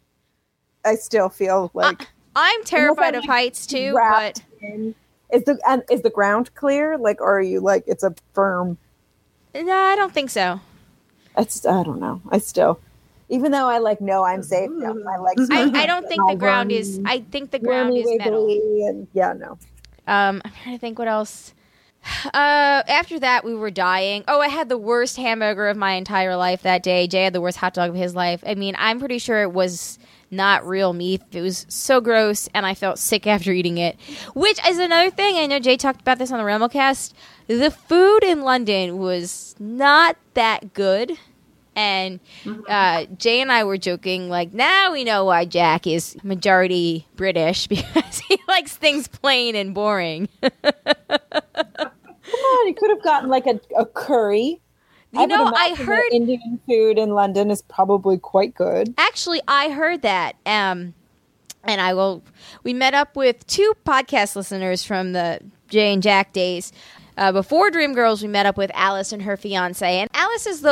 I still feel like I'm terrified of heights too. But is the ground clear? Like, or are you like it's a firm? No, I don't think so. I don't know. I still, even though I know I'm safe. No, my legs. I don't think the ground is. I think the ground is metal. And, yeah, no. I'm trying to think what else. After that, we were dying. Oh, I had the worst hamburger of my entire life that day. Jay had the worst hot dog of his life. I mean, I'm pretty sure it was not real meat. It was so gross, and I felt sick after eating it. Which is another thing. I know Jay talked about this on the Ramblcast. The food in London was not that good. And Jay and I were joking, like, now we know why Jack is majority British, because he likes things plain and boring. Come on, you could have gotten like a curry. You know, I heard Indian food in London is probably quite good. Actually, I heard that. And we met up with 2 podcast listeners from the Jay and Jack days. Before Dreamgirls, we met up with Alice and her fiance, and Alice is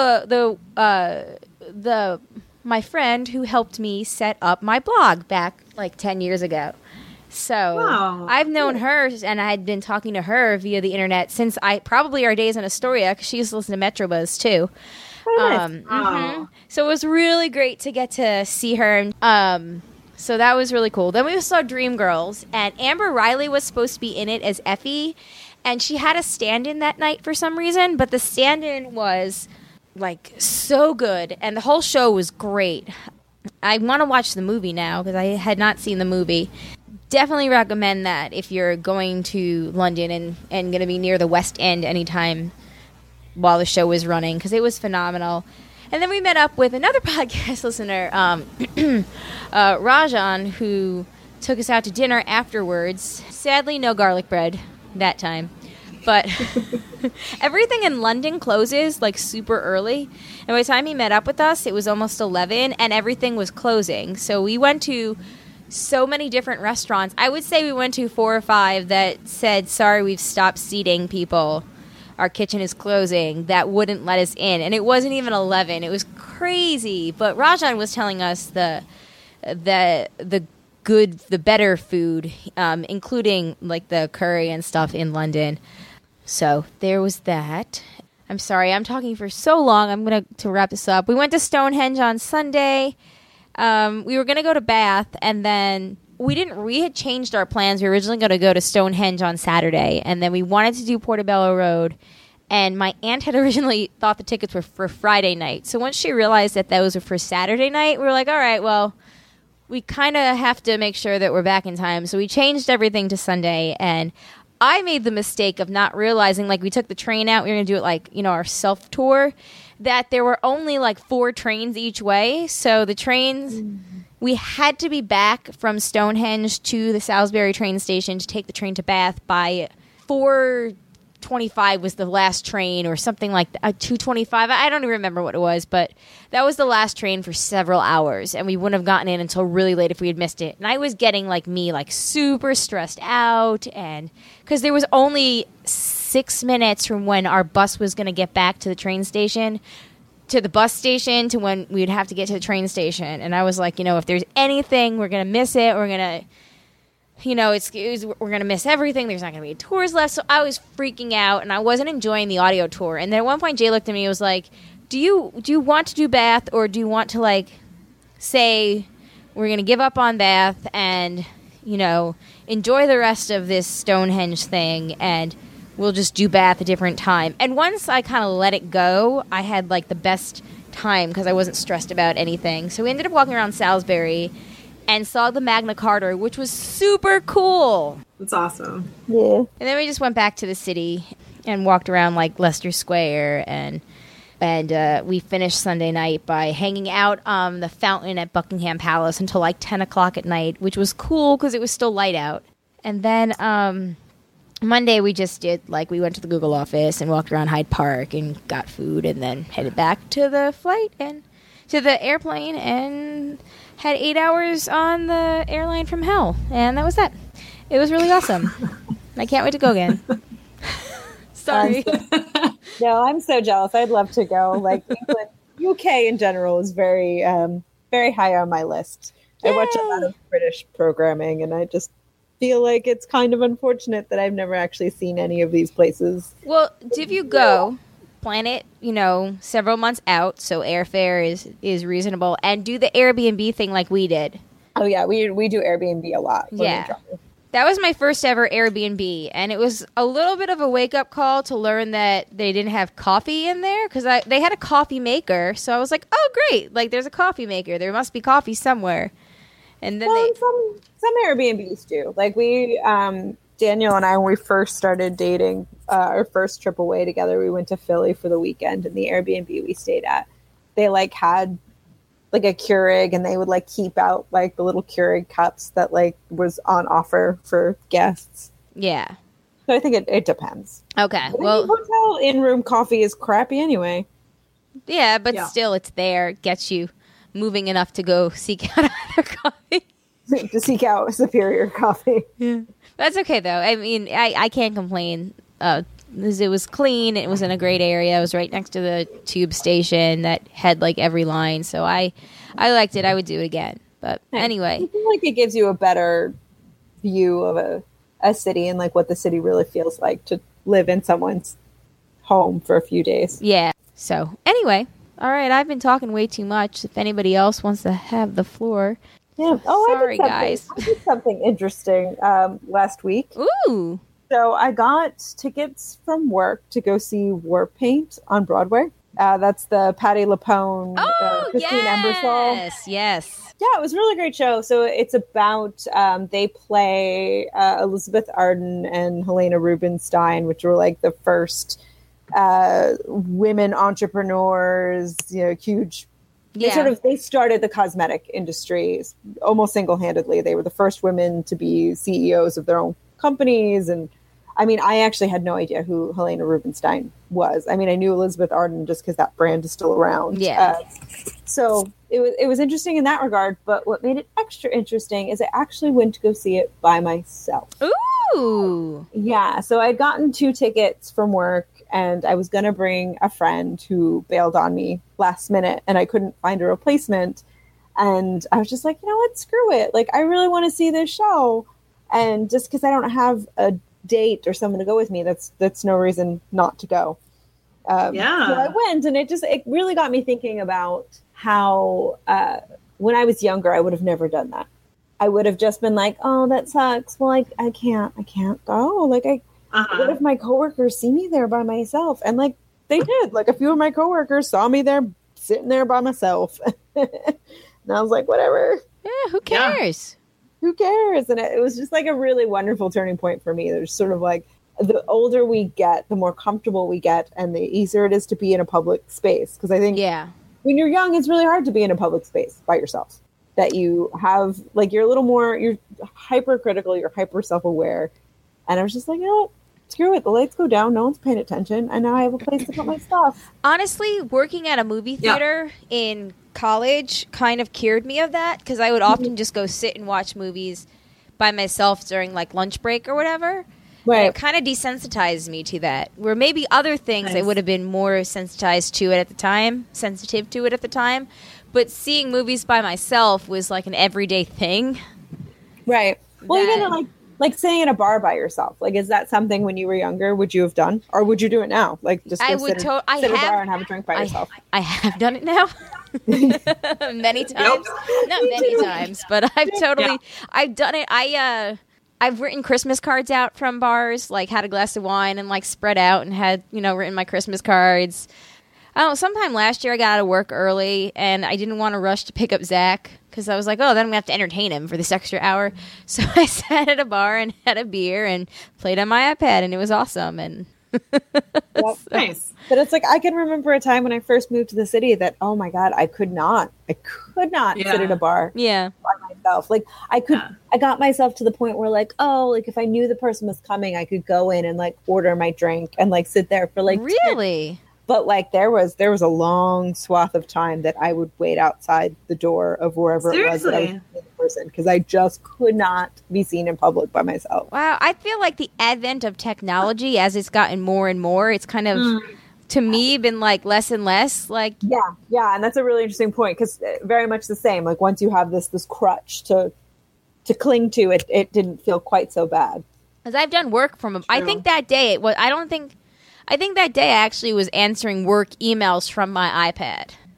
my friend who helped me set up my blog back like 10 years ago. So Wow. I've known her, and I had been talking to her via the internet since probably our days in Astoria, because she used to listen to Metrobuzz too. Wow. So it was really great to get to see her. So that was really cool. Then we saw Dreamgirls, and Amber Riley was supposed to be in it as Effie. And she had a stand-in that night for some reason, but the stand-in was, like, so good. And the whole show was great. I want to watch the movie now, because I had not seen the movie. Definitely recommend that if you're going to London and going to be near the West End anytime while the show was running, because it was phenomenal. And then we met up with another podcast listener, Rajan, who took us out to dinner afterwards. Sadly, no garlic bread that time, but everything in London closes like super early, and by the time he met up with us it was almost 11 and everything was closing. So we went to so many different restaurants. I would say we went to 4 or 5 that said, sorry, we've stopped seating people, our kitchen is closing, that wouldn't let us in. And it wasn't even 11. It was crazy. But Rajan was telling us the better food, including like the curry and stuff in London. So there was that. I'm sorry, I'm talking for so long. I'm going to wrap this up. We went to Stonehenge on Sunday. We were going to go to Bath, and then we had changed our plans. We were originally going to go to Stonehenge on Saturday, and then we wanted to do Portobello Road. And my aunt had originally thought the tickets were for Friday night. So once she realized that those were for Saturday night, we were like, all right, well, we kind of have to make sure that we're back in time. So we changed everything to Sunday, and I made the mistake of not realizing, like, we took the train out. We were going to do it like, our self-tour, that there were only like 4 trains each way. So the trains, we had to be back from Stonehenge to the Salisbury train station to take the train to Bath by 4:25 was the last train, or something like that. 2:25. I don't even remember what it was, but that was the last train for several hours, and we wouldn't have gotten in until really late if we had missed it. And I was getting like super stressed out, and because there was only 6 minutes from when our bus was going to get back to the train station, to the bus station, to when we would have to get to the train station. And I was like, if there's anything, we're going to miss it. We're going to, we're going to miss everything. There's not going to be tours left. So I was freaking out, and I wasn't enjoying the audio tour. And then at one point, Jay looked at me and was like, do you want to do Bath, or do you want to, like, say we're going to give up on Bath and, enjoy the rest of this Stonehenge thing, and we'll just do Bath a different time. And once I kind of let it go, I had, like, the best time because I wasn't stressed about anything. So we ended up walking around Salisbury and saw the Magna Carta, which was super cool. That's awesome. Yeah. And then we just went back to the city and walked around, like, Leicester Square, and we finished Sunday night by hanging out on the fountain at Buckingham Palace until like 10 o'clock at night, which was cool because it was still light out. And then Monday we just did, like, we went to the Google office and walked around Hyde Park and got food, and then headed back to the flight and to the airplane, and had 8 hours on the airline from hell. And that was that. It was really awesome. I can't wait to go again. Sorry. No, I'm so jealous. I'd love to go. Like, England, UK in general is very, very high on my list. Yay. I watch a lot of British programming, and I just feel like it's kind of unfortunate that I've never actually seen any of these places. Well, if you go, plan it, several months out, so airfare is reasonable, and do the Airbnb thing like we did. Oh yeah, we do Airbnb a lot. When we travel. That was my first ever Airbnb, and it was a little bit of a wake-up call to learn that they didn't have coffee in there, because they had a coffee maker, so I was like, oh, great, like, there's a coffee maker. There must be coffee somewhere. And then some Airbnbs do. Like, we, Daniel and I, when we first started dating, our first trip away together, we went to Philly for the weekend, and the Airbnb we stayed at, they, like, had like a Keurig, and they would like keep out like the little Keurig cups that like was on offer for guests. Yeah. So I think it depends. Okay. But well, hotel in-room coffee is crappy anyway. Yeah, but still it's there. It gets you moving enough to go seek out other coffee. To seek out superior coffee. Yeah. That's okay though. I mean, I can't complain. It was clean. It was in a great area. It was right next to the tube station that had like every line. So I liked it. I would do it again. But anyway, I feel like it gives you a better view of a city and like what the city really feels like to live in someone's home for a few days. Yeah. So anyway, all right. I've been talking way too much. If anybody else wants to have the floor. Yeah. Oh, sorry, guys. I did something interesting last week. Ooh. So I got tickets from work to go see War Paint on Broadway. That's the Patti LuPone, Christine Ebersole. Yes. Yeah, it was a really great show. So it's about, they play Elizabeth Arden and Helena Rubinstein, which were like the first women entrepreneurs, huge. Yeah. They started the cosmetic industry almost single-handedly. They were the first women to be CEOs of their own companies. And I mean, I actually had no idea who Helena Rubinstein was. I mean, I knew Elizabeth Arden just because that brand is still around. Yeah. So it was interesting in that regard. But what made it extra interesting is I actually went to go see it by myself. Ooh. Yeah. So I'd gotten 2 tickets from work, and I was going to bring a friend who bailed on me last minute, and I couldn't find a replacement. And I was just like, you know what? Screw it. Like, I really want to see this show. And just because I don't have a date or someone to go with me, that's no reason not to go. So I went, and it really got me thinking about how when I was younger, I would have never done that. I would have just been like, oh, that sucks. Well, I can't go. Like, what if my coworkers see me there by myself? And like, they did. Like, a few of my coworkers saw me there, sitting there by myself. And I was like, whatever. Yeah, who cares? Who cares? And it was just like a really wonderful turning point for me. There's sort of like, the older we get, the more comfortable we get, and the easier it is to be in a public space. Because I think when you're young, it's really hard to be in a public space by yourself. That you have, like, you're a little more, you're hypercritical, you're hyper self-aware. And I was just like, you know what? Screw it. The lights go down. No one's paying attention. And now I have a place to put my stuff. Honestly, working at a movie theater in college kind of cured me of that, because I would often just go sit and watch movies by myself during like lunch break or whatever. Right. And it kind of desensitized me to that, where maybe other things I would have been more sensitive to it at the time. But seeing movies by myself was like an everyday thing. Right. Well, even like sitting in a bar by yourself. Like, is that something when you were younger would you have done? Or would you do it now? Like, just go sit at a bar and have a drink by yourself. I have done it now. Many times. Not many times, but I've done it. I've written Christmas cards out from bars, like had a glass of wine and like spread out and had, written my Christmas cards. I don't know, sometime last year I got out of work early and I didn't want to rush to pick up Zach because I was like, oh, then I'm going to have to entertain him for this extra hour. So I sat at a bar and had a beer and played on my iPad, and it was awesome. And nice. But it's like, I can remember a time when I first moved to the city that, oh my God, I could not sit at a bar by myself. Like, I got myself to the point where like, oh, like if I knew the person was coming, I could go in and like order my drink and like sit there for like really. But like there was a long swath of time that I would wait outside the door of wherever it was that I was in person, because I just could not be seen in public by myself. Wow, I feel like the advent of technology, as it's gotten more and more, it's kind of to me been like less and less. Like yeah, and that's a really interesting point, because very much the same. Like once you have this crutch to cling to, it didn't feel quite so bad. Because I've done work from I think that day I think that day I actually was answering work emails from my iPad.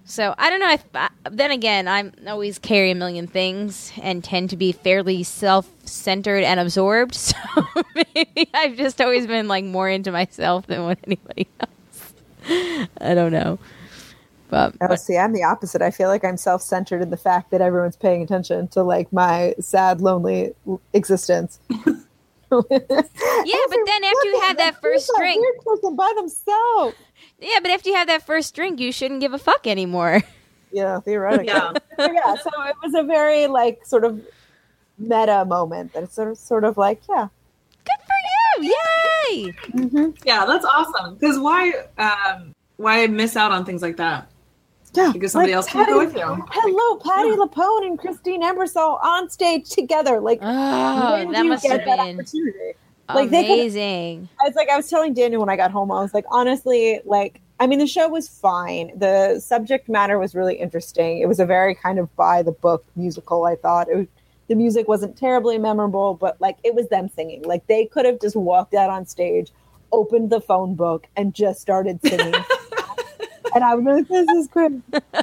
So I don't know. Then again, I'm always carry a million things and tend to be fairly self-centered and absorbed. So maybe I've just always been like more into myself than what anybody else. I don't know. But see, I'm the opposite. I feel like I'm self-centered in the fact that everyone's paying attention to like my sad, lonely existence. Yeah, but then after you have that first drink, weird person by themselves. Yeah, but after you have that first drink, you shouldn't give a fuck anymore. Yeah, theoretically. Yeah. Yeah, so it was a very like sort of meta moment. That it's sort of like, yeah, good for you! Yay! mm-hmm. Yeah, that's awesome. Because why miss out on things like that? Yeah, Because somebody else can go with you. Hello, Patty LuPone and Christine Ebersole on stage together. Like, Oh, when that do you must get have that been opportunity? Like, they could, amazing. I was telling Daniel when I got home, I was like, honestly, like, I mean, the show was fine. The subject matter was really interesting. It was a very kind of by the book musical, I thought. The music wasn't terribly memorable, but like it was them singing. Like they could have just walked out on stage, opened the phone book, and just started singing. And I was like, this is great.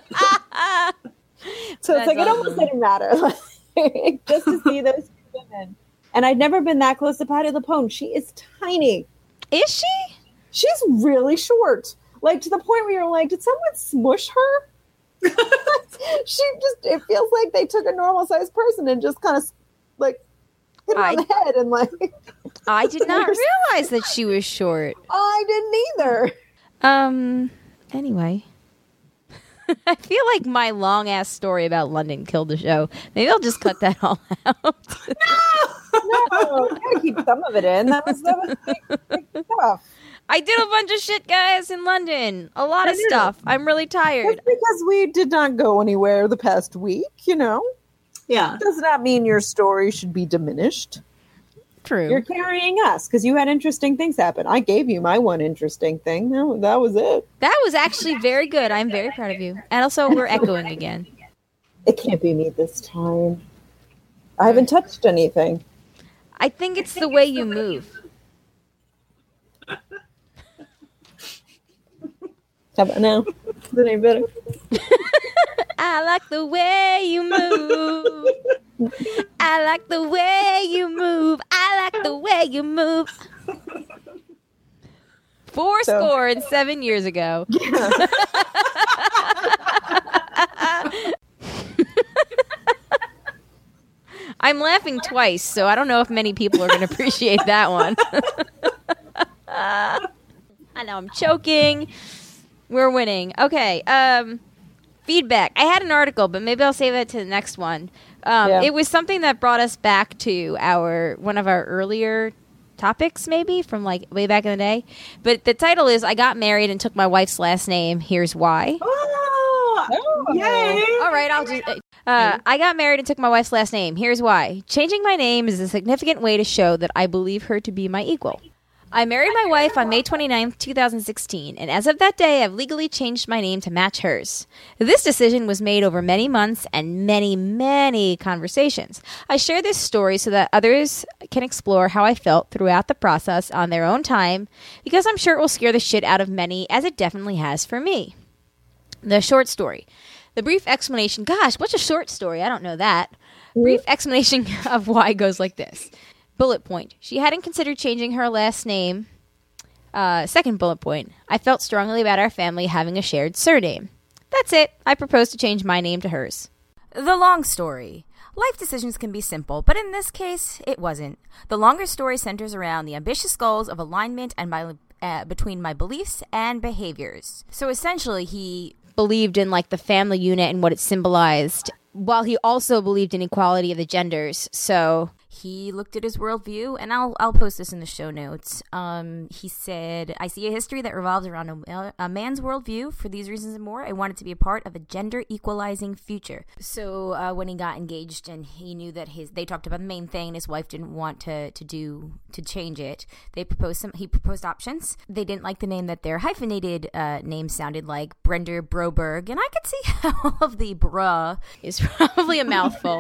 So it's like, it almost didn't matter. Like, just to see those two women. And I'd never been that close to Patty LuPone. She is tiny. Is she? She's really short. Like, to the point where you're like, did someone smush her? It feels like they took a normal sized person and just kind of, like, hit her on the head and, like. I did not realize that she was short. I didn't either. Anyway. I feel like my long ass story about London killed the show. Maybe I'll just cut that all out. No, you gotta keep some of it in. That was big stuff. I did a bunch of shit, guys, in London. A lot of stuff. I'm really tired. That's because we did not go anywhere the past week, you know? Yeah. Does not mean your story should be diminished. True. You're carrying us because you had interesting things happen. I gave you my one interesting thing. That was it. That was actually very good. I'm very proud of you. And also, we're echoing again. It can't be me this time. I haven't touched anything. I think it's the way you move. How about now? Is it any better? I like the way you move. I like the way you move. I like the way you move. 7 years ago. Yeah. I'm laughing twice, so I don't know if many people are going to appreciate that one. I know I'm choking. We're winning. Okay. Feedback. I had an article, but maybe I'll save that to the next one. It was something that brought us back to one of our earlier topics, maybe from like way back in the day. But the title is "I got married and took my wife's last name. Here's why." Oh, yay! All right, I'll just. I got married and took my wife's last name. Here's why. Changing my name is a significant way to show that I believe her to be my equal. I married my wife on May 29th, 2016, and as of that day, I've legally changed my name to match hers. This decision was made over many months and many, many conversations. I share this story so that others can explore how I felt throughout the process on their own time, because I'm sure it will scare the shit out of many, as it definitely has for me. The short story. The brief explanation. Gosh, what's a short story? I don't know that. Brief explanation of why goes like this. Bullet point. She hadn't considered changing her last name. Second bullet point. I felt strongly about our family having a shared surname. That's it. I proposed to change my name to hers. The long story. Life decisions can be simple, but in this case, it wasn't. The longer story centers around the ambitious goals of alignment and between my beliefs and behaviors. So essentially, he believed in like the family unit and what it symbolized, while he also believed in equality of the genders. So he looked at his worldview, and I'll post this in the show notes. He said, I see a history that revolves around a man's worldview. For these reasons and more, I wanted to be a part of a gender equalizing future. So when he got engaged and he knew that they talked about the main thing and his wife didn't want to change it, he proposed options. They didn't like the name that their hyphenated name sounded like, Brenda Broberg, and I could see how all of the bruh is probably a mouthful.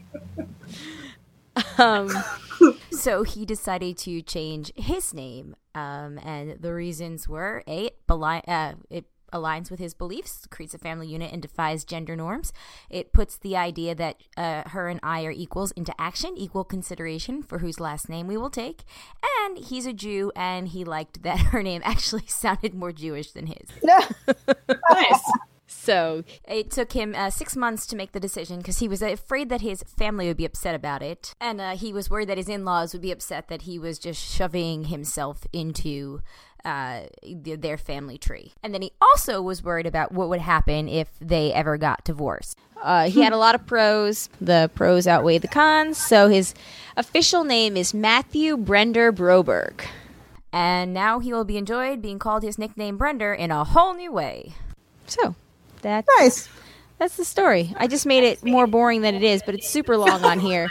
So he decided to change his name And the reasons were it aligns with his beliefs, creates a family unit, and defies gender norms. It puts the idea that her and I are equals into action, equal consideration for whose last name we will take. And he's a Jew, and he liked that her name actually sounded more Jewish than his. Nice. So it took him 6 months to make the decision because he was afraid that his family would be upset about it. And he was worried that his in-laws would be upset that he was just shoving himself into their family tree. And then he also was worried about what would happen if they ever got divorced. He had a lot of pros. The pros outweighed the cons. So his official name is Matthew Brender Broberg. And now he will be enjoyed being called his nickname Brender in a whole new way. So that's Nice. That's the story. I just made it more boring than it is, but it's super long on here.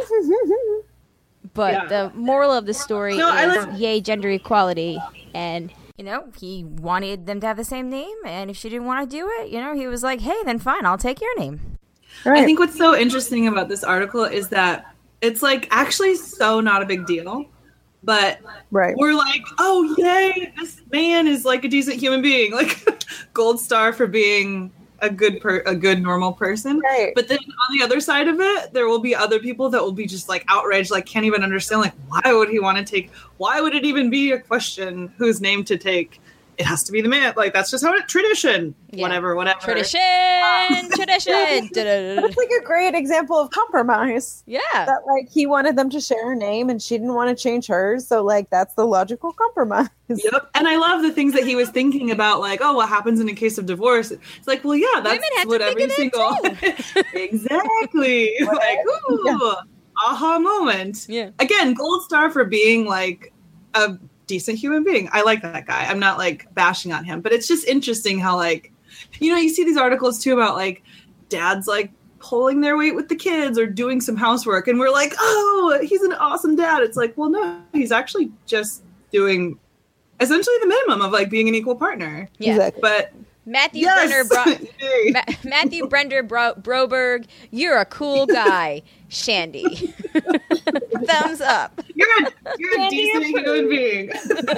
But Yeah. the moral of the story No, I is yay gender equality. And You know, he wanted them to have the same name, and if she didn't want to do it, you know, he was like, hey, then fine, I'll take your name. Right. I think what's so interesting about this article is that it's like actually so not a big deal, but Right. we're like, oh yay, this man is like a decent human being, like gold star for being a good normal person. Right. But then on the other side of it, there will be other people that will be just like outraged, like can't even understand, like why would it even be a question whose name to take? It has to be the man. Like that's just how tradition. Yeah. Whatever. tradition. That's like a great example of compromise. Yeah. That like he wanted them to share a name and she didn't want to change hers. So like that's the logical compromise. Yep. And I love the things that he was thinking about, like, oh, what happens in a case of divorce? It's like, well, yeah, that's Women have to what think every of that single exactly. Like, ooh, Yeah. aha moment. Yeah. Again, gold star for being like a decent human being. I like that guy. I'm not like bashing on him, but it's just interesting how like, you know, you see these articles too about like dads like pulling their weight with the kids or doing some housework, and we're like, oh, he's an awesome dad. It's like, well, no, he's actually just doing essentially the minimum of like being an equal partner. Yeah. Exactly. But Matthew yes, Brender Yay. Matthew Brender Broberg, you're a cool guy. Shandy. Thumbs up. you're a decent human being.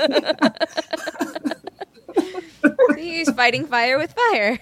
He's fighting fire with fire.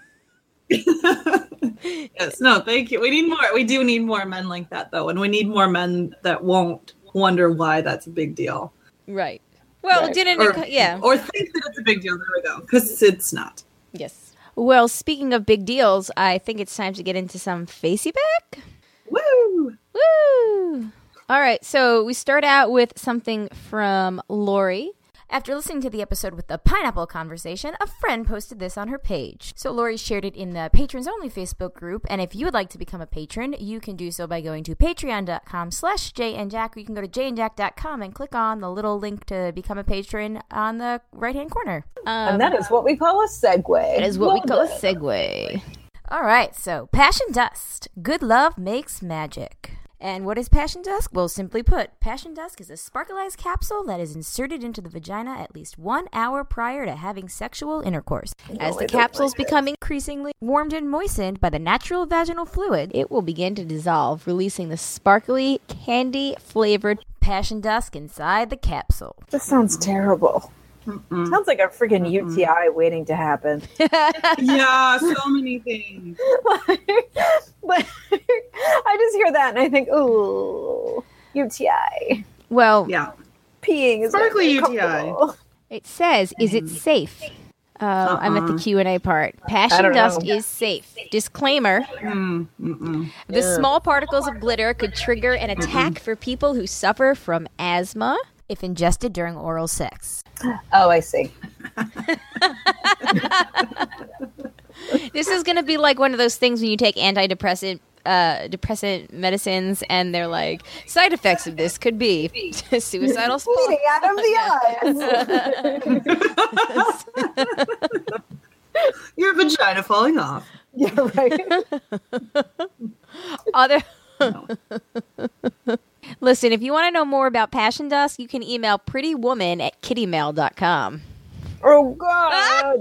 Yes, no, thank you. We need more. We do need more men like that, though, and we need more men that won't wonder why that's a big deal. Right. Well, Right. didn't Or, it, yeah. or think that it's a big deal. There we go. Because it's not. Yes. Well, speaking of big deals, I think it's time to get into some facey back. Woo! Woo! All right, so we start out with something from Lori. After listening to the episode with the pineapple conversation, a friend posted this on her page. So Lori shared it in the Patrons Only Facebook group, and if you would like to become a patron, you can do so by going to patreon.com/jandjack, or you can go to jandjack.com and click on the little link to become a patron on the right-hand corner. And that is what we call a segue. That is what we Love call a it. segue. All right, so Passion Dust. Good love makes magic. And what is Passion Dust? Well, simply put, Passion Dust is a sparkleized capsule that is inserted into the vagina at least 1 hour prior to having sexual intercourse. As the capsules become increasingly warmed and moistened by the natural vaginal fluid, it will begin to dissolve, releasing the sparkly, candy-flavored Passion Dust inside the capsule. This sounds terrible. Sounds like a freaking UTI waiting to happen. Yeah, so many things. But I just hear that and I think, ooh, UTI. Well, Yeah. Peeing is Sparkly very UTI. comfortable. it says, is it safe? I'm at the Q&A part. I Passion don't dust know. is safe. Disclaimer. The small particles of glitter could trigger an attack for people who suffer from asthma. If ingested during oral sex. Oh, I see. This is going to be like one of those things when you take antidepressant depressant medicines and they're like, side effects of this could be suicidal Bleeding out of the eyes. Your vagina falling off. Yeah, right. Other Listen, if you want to know more about Passion Dust, you can email prettywoman@kittymail.com. Oh, God.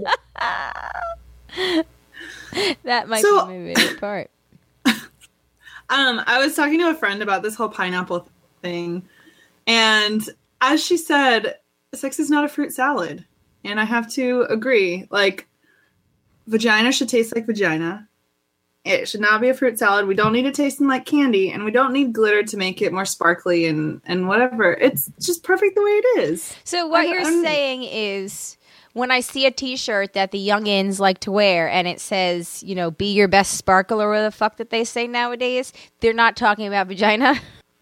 That might So- be my favorite part. I was talking to a friend about this whole pineapple thing, and as she said, sex is not a fruit salad. And I have to agree. Like, vagina should taste like vagina. It should not be a fruit salad. We don't need it tasting like candy, and we don't need glitter to make it more sparkly and whatever. It's just perfect the way it is. So what you're saying is, when I see a T-shirt that the youngins like to wear, and it says, you know, "Be your best sparkle," or whatever the fuck that they say nowadays, they're not talking about vagina.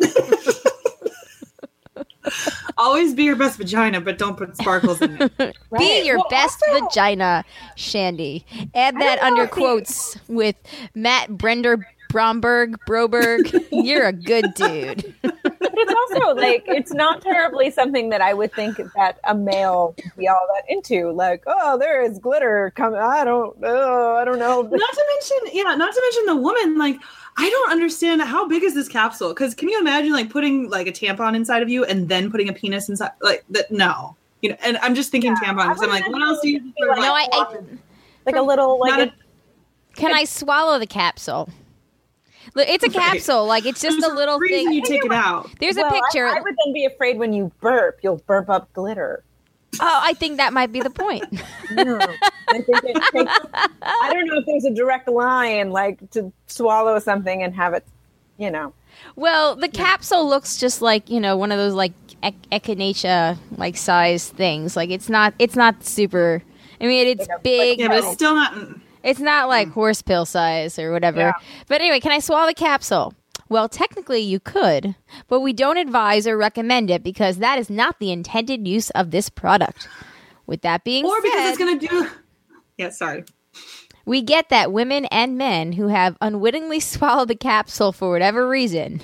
Always be your best vagina, but don't put sparkles in it. Right. Be your best also, vagina, Shandy. Add that under quotes with Matt Brender Broberg. You're a good dude. But it's also like, it's not terribly something that I would think that a male would be all that into. Like, oh, there is glitter coming. I don't know. Not to mention the woman, like, I don't understand how big is this capsule? Because can you imagine like putting like a tampon inside of you and then putting a penis inside? Like that? No, you know. And I'm just thinking tampon because I'm like, what else do you? Like, No, like a little like. Can I swallow the capsule? Look, it's a capsule. Like, it's just a little reason thing. you take it out. There's a picture. I would then be afraid when you burp, you'll burp up glitter. Oh, I think that might be the point. No. I think it takes, I don't know if there's a direct line, like to swallow something and have it, you know. Well, the capsule looks just like, you know, one of those like echinacea like size things. Like, it's not super. I mean, it's big. Yeah, but it's still not. It's not like horse pill size or whatever. Yeah. But anyway, can I swallow the capsule? Well, technically you could, but we don't advise or recommend it because that is not the intended use of this product. With that being Or said, because it's going to do. Yeah, sorry. we get that women and men who have unwittingly swallowed the capsule for whatever reason.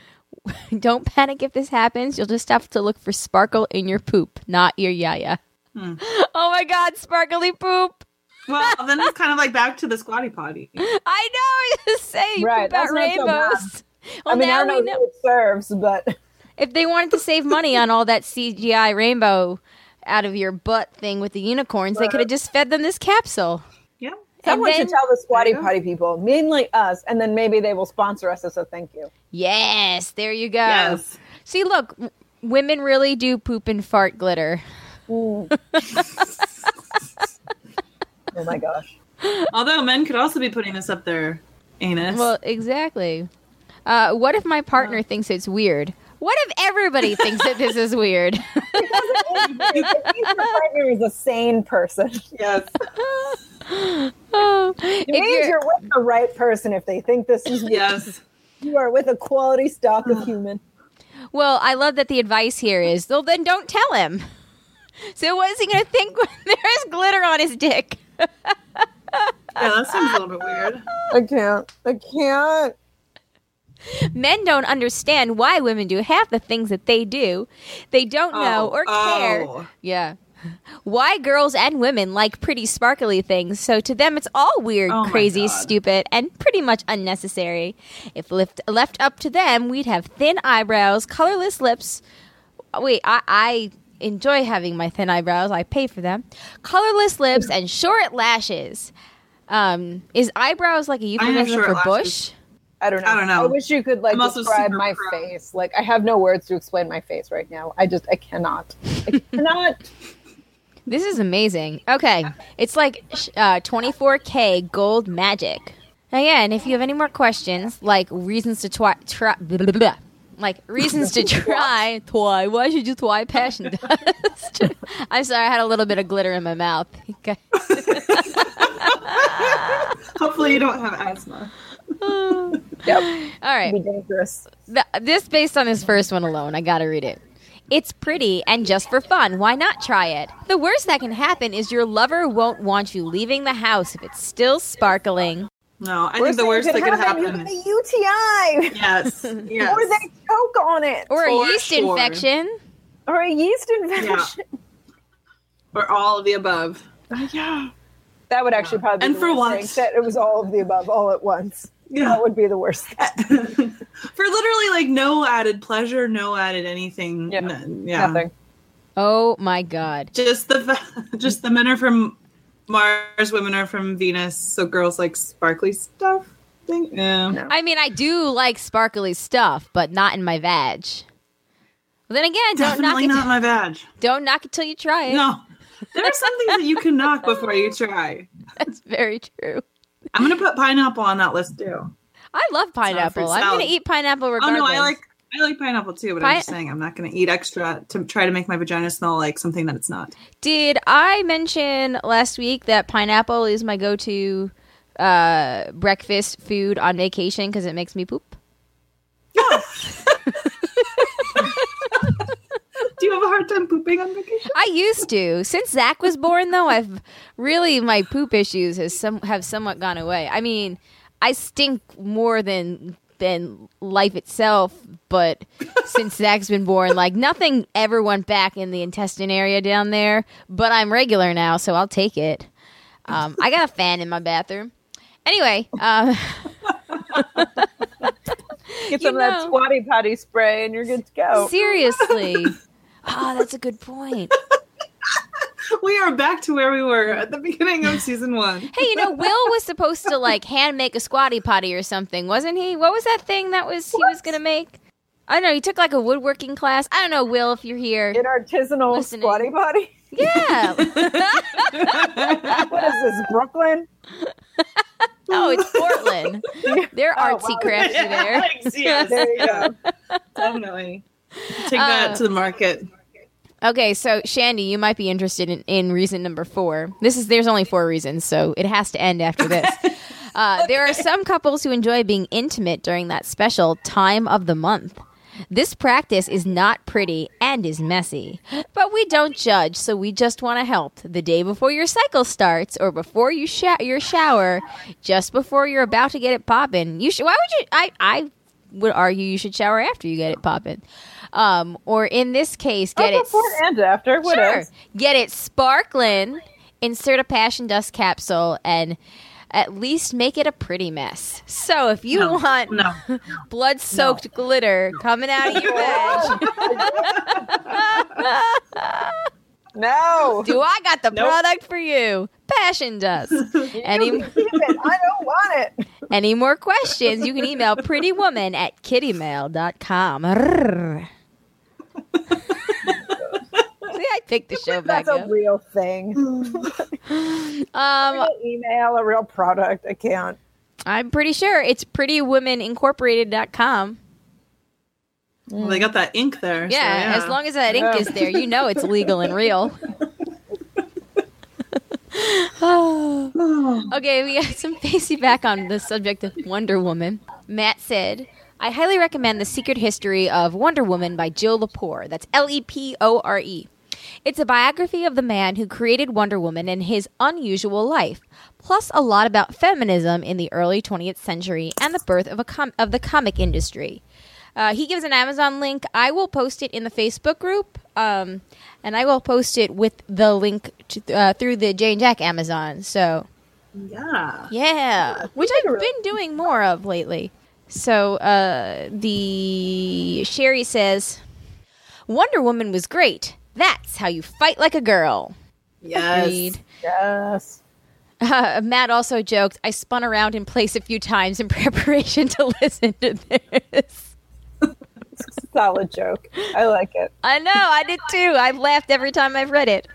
Don't panic if this happens. You'll just have to look for sparkle in your poop, not your yaya. Oh my God, sparkly poop. Well, then it's kind of like back to the squatty potty. I know, I was just saying, Right, poop out that's not so bad. rainbows. Well, I mean, now I we don't know who it serves, but if they wanted to save money on all that CGI rainbow out of your butt thing with the unicorns, they could have just fed them this capsule. Yeah. someone should tell the squatty There you go. potty people, mainly us, and then maybe they will sponsor us as a thank you. Yes, there you go. Yes. See, look, women really do poop and fart glitter. Oh my gosh. Although men could also be putting this up their anus. Well, exactly. What if my partner thinks it's weird? What if everybody thinks that this is weird? If your partner is a sane person. yes. Oh, It means you're with the right person if they think this is weird. Yes. You are with a quality stock of human. well, I love that the advice here is, well, then don't tell him. So what is he going to think when there's glitter on his dick? Yeah, that seems a little bit weird. I can't. Men don't understand why women do half the things that they do. They don't know or care. Oh. Yeah. Why girls and women like pretty sparkly things. So to them, it's all weird, Oh my crazy, God. stupid, and pretty much unnecessary. If left up to them, we'd have thin eyebrows, colorless lips. Wait, I enjoy having my thin eyebrows. I pay for them. Colorless lips and short lashes. Is eyebrows like a euphemism short for lashes. bush? I don't know. I don't know. I wish you could like I'm also describe super my pro. face. Like I have no words to explain my face right now. I cannot. I cannot. This is amazing. Okay. It's like 24K gold magic. Again, if you have any more questions, like reasons to try, like reasons to try, why should you try passion dust? I'm sorry, I had a little bit of glitter in my mouth. Okay. Hopefully you don't have asthma. Yep. All right. Be dangerous. This based on this first one alone, I gotta read it. It's pretty and just for fun. Why not try it? The worst that can happen is your lover won't want you leaving the house if it's still sparkling. No, I think the worst that could happen You is get a UTI. yes, yes. Or they choke on it. Or a For yeast sure. infection. Or a yeast infection. or all of the above. Yeah. That would actually probably be And the for worst once. thing, that it was all of the above all at once. Yeah. That would be the worst thing. For literally like no added pleasure, no added anything. Yeah. Nothing. Oh my god. Just the men are from Mars, women are from Venus, so girls like sparkly stuff. Yeah. No. I mean, I do like sparkly stuff, but not in my vag. Well, then again, Definitely not my badge. Don't knock it till you try it. No. There are some things that you can knock before you try. That's very true. I'm going to put pineapple on that list too. I love pineapple. I'm going to eat pineapple regardless. Oh no, I like pineapple too, but I'm just saying I'm not going to eat extra to try to make my vagina smell like something that it's not. Did I mention last week that pineapple is my go-to breakfast food on vacation because it makes me poop? Do you have a hard time pooping on vacation? I used to. Since Zach was born, though, my poop issues have somewhat gone away. I mean, I stink more than life itself, but since Zach's been born, like nothing ever went back in the intestine area down there. But I'm regular now, so I'll take it. I got a fan in my bathroom. Anyway, get some of that squatty potty spray, and you're good to go. Seriously. Oh, that's a good point. We are back to where we were at the beginning of season 1. Hey, Will was supposed to hand make a squatty potty or something, wasn't he? What was that thing he was going to make? I don't know. He took a woodworking class. I don't know, Will, if you're here. An artisanal listening. squatty potty? Yeah. What is this, Brooklyn? No, it's Portland. They're artsy craftsy there. Yes. There you go. Definitely. Take that to the market. Okay, so Shandy, you might be interested in reason number 4. There's only 4 reasons, so it has to end after this. There are some couples who enjoy being intimate during that special time of the month. This practice is not pretty and is messy, but we don't judge, so we just want to help. The day before your cycle starts, or before your shower, just before you're about to get it poppin'. I would argue you should shower after you get it poppin'. Or in this case, get it before and after. What else? Get it sparkling. Insert a passion dust capsule and at least make it a pretty mess. So if you want blood-soaked glitter coming out of your vag, no. Do I got the product for you? Passion dust. Keep it. I don't want it. Any more questions? You can email prettywoman@kittymail.com. I picked the show back up. That's a real thing. Email a real product. I can't. I'm pretty sure it's prettywomanincorporated.com. Well, they got that ink there. Yeah, as long as that ink is there, it's legal and real. Okay, we got some feedback on the subject of Wonder Woman. Matt said, I highly recommend The Secret History of Wonder Woman by Joe Lepore. That's Lepore. It's a biography of the man who created Wonder Woman and his unusual life, plus a lot about feminism in the early 20th century and the birth of the comic industry. He gives an Amazon link. I will post it in the Facebook group, and I will post it with the link through the Jane Jack Amazon. So, yeah, which I've been doing more of lately. So, the Sherry says, Wonder Woman was great. That's how you fight like a girl. Yes. Agreed. Yes. Matt also joked, I spun around in place a few times in preparation to listen to this. Solid joke. I like it. I know, I did too. I've laughed every time I've read it.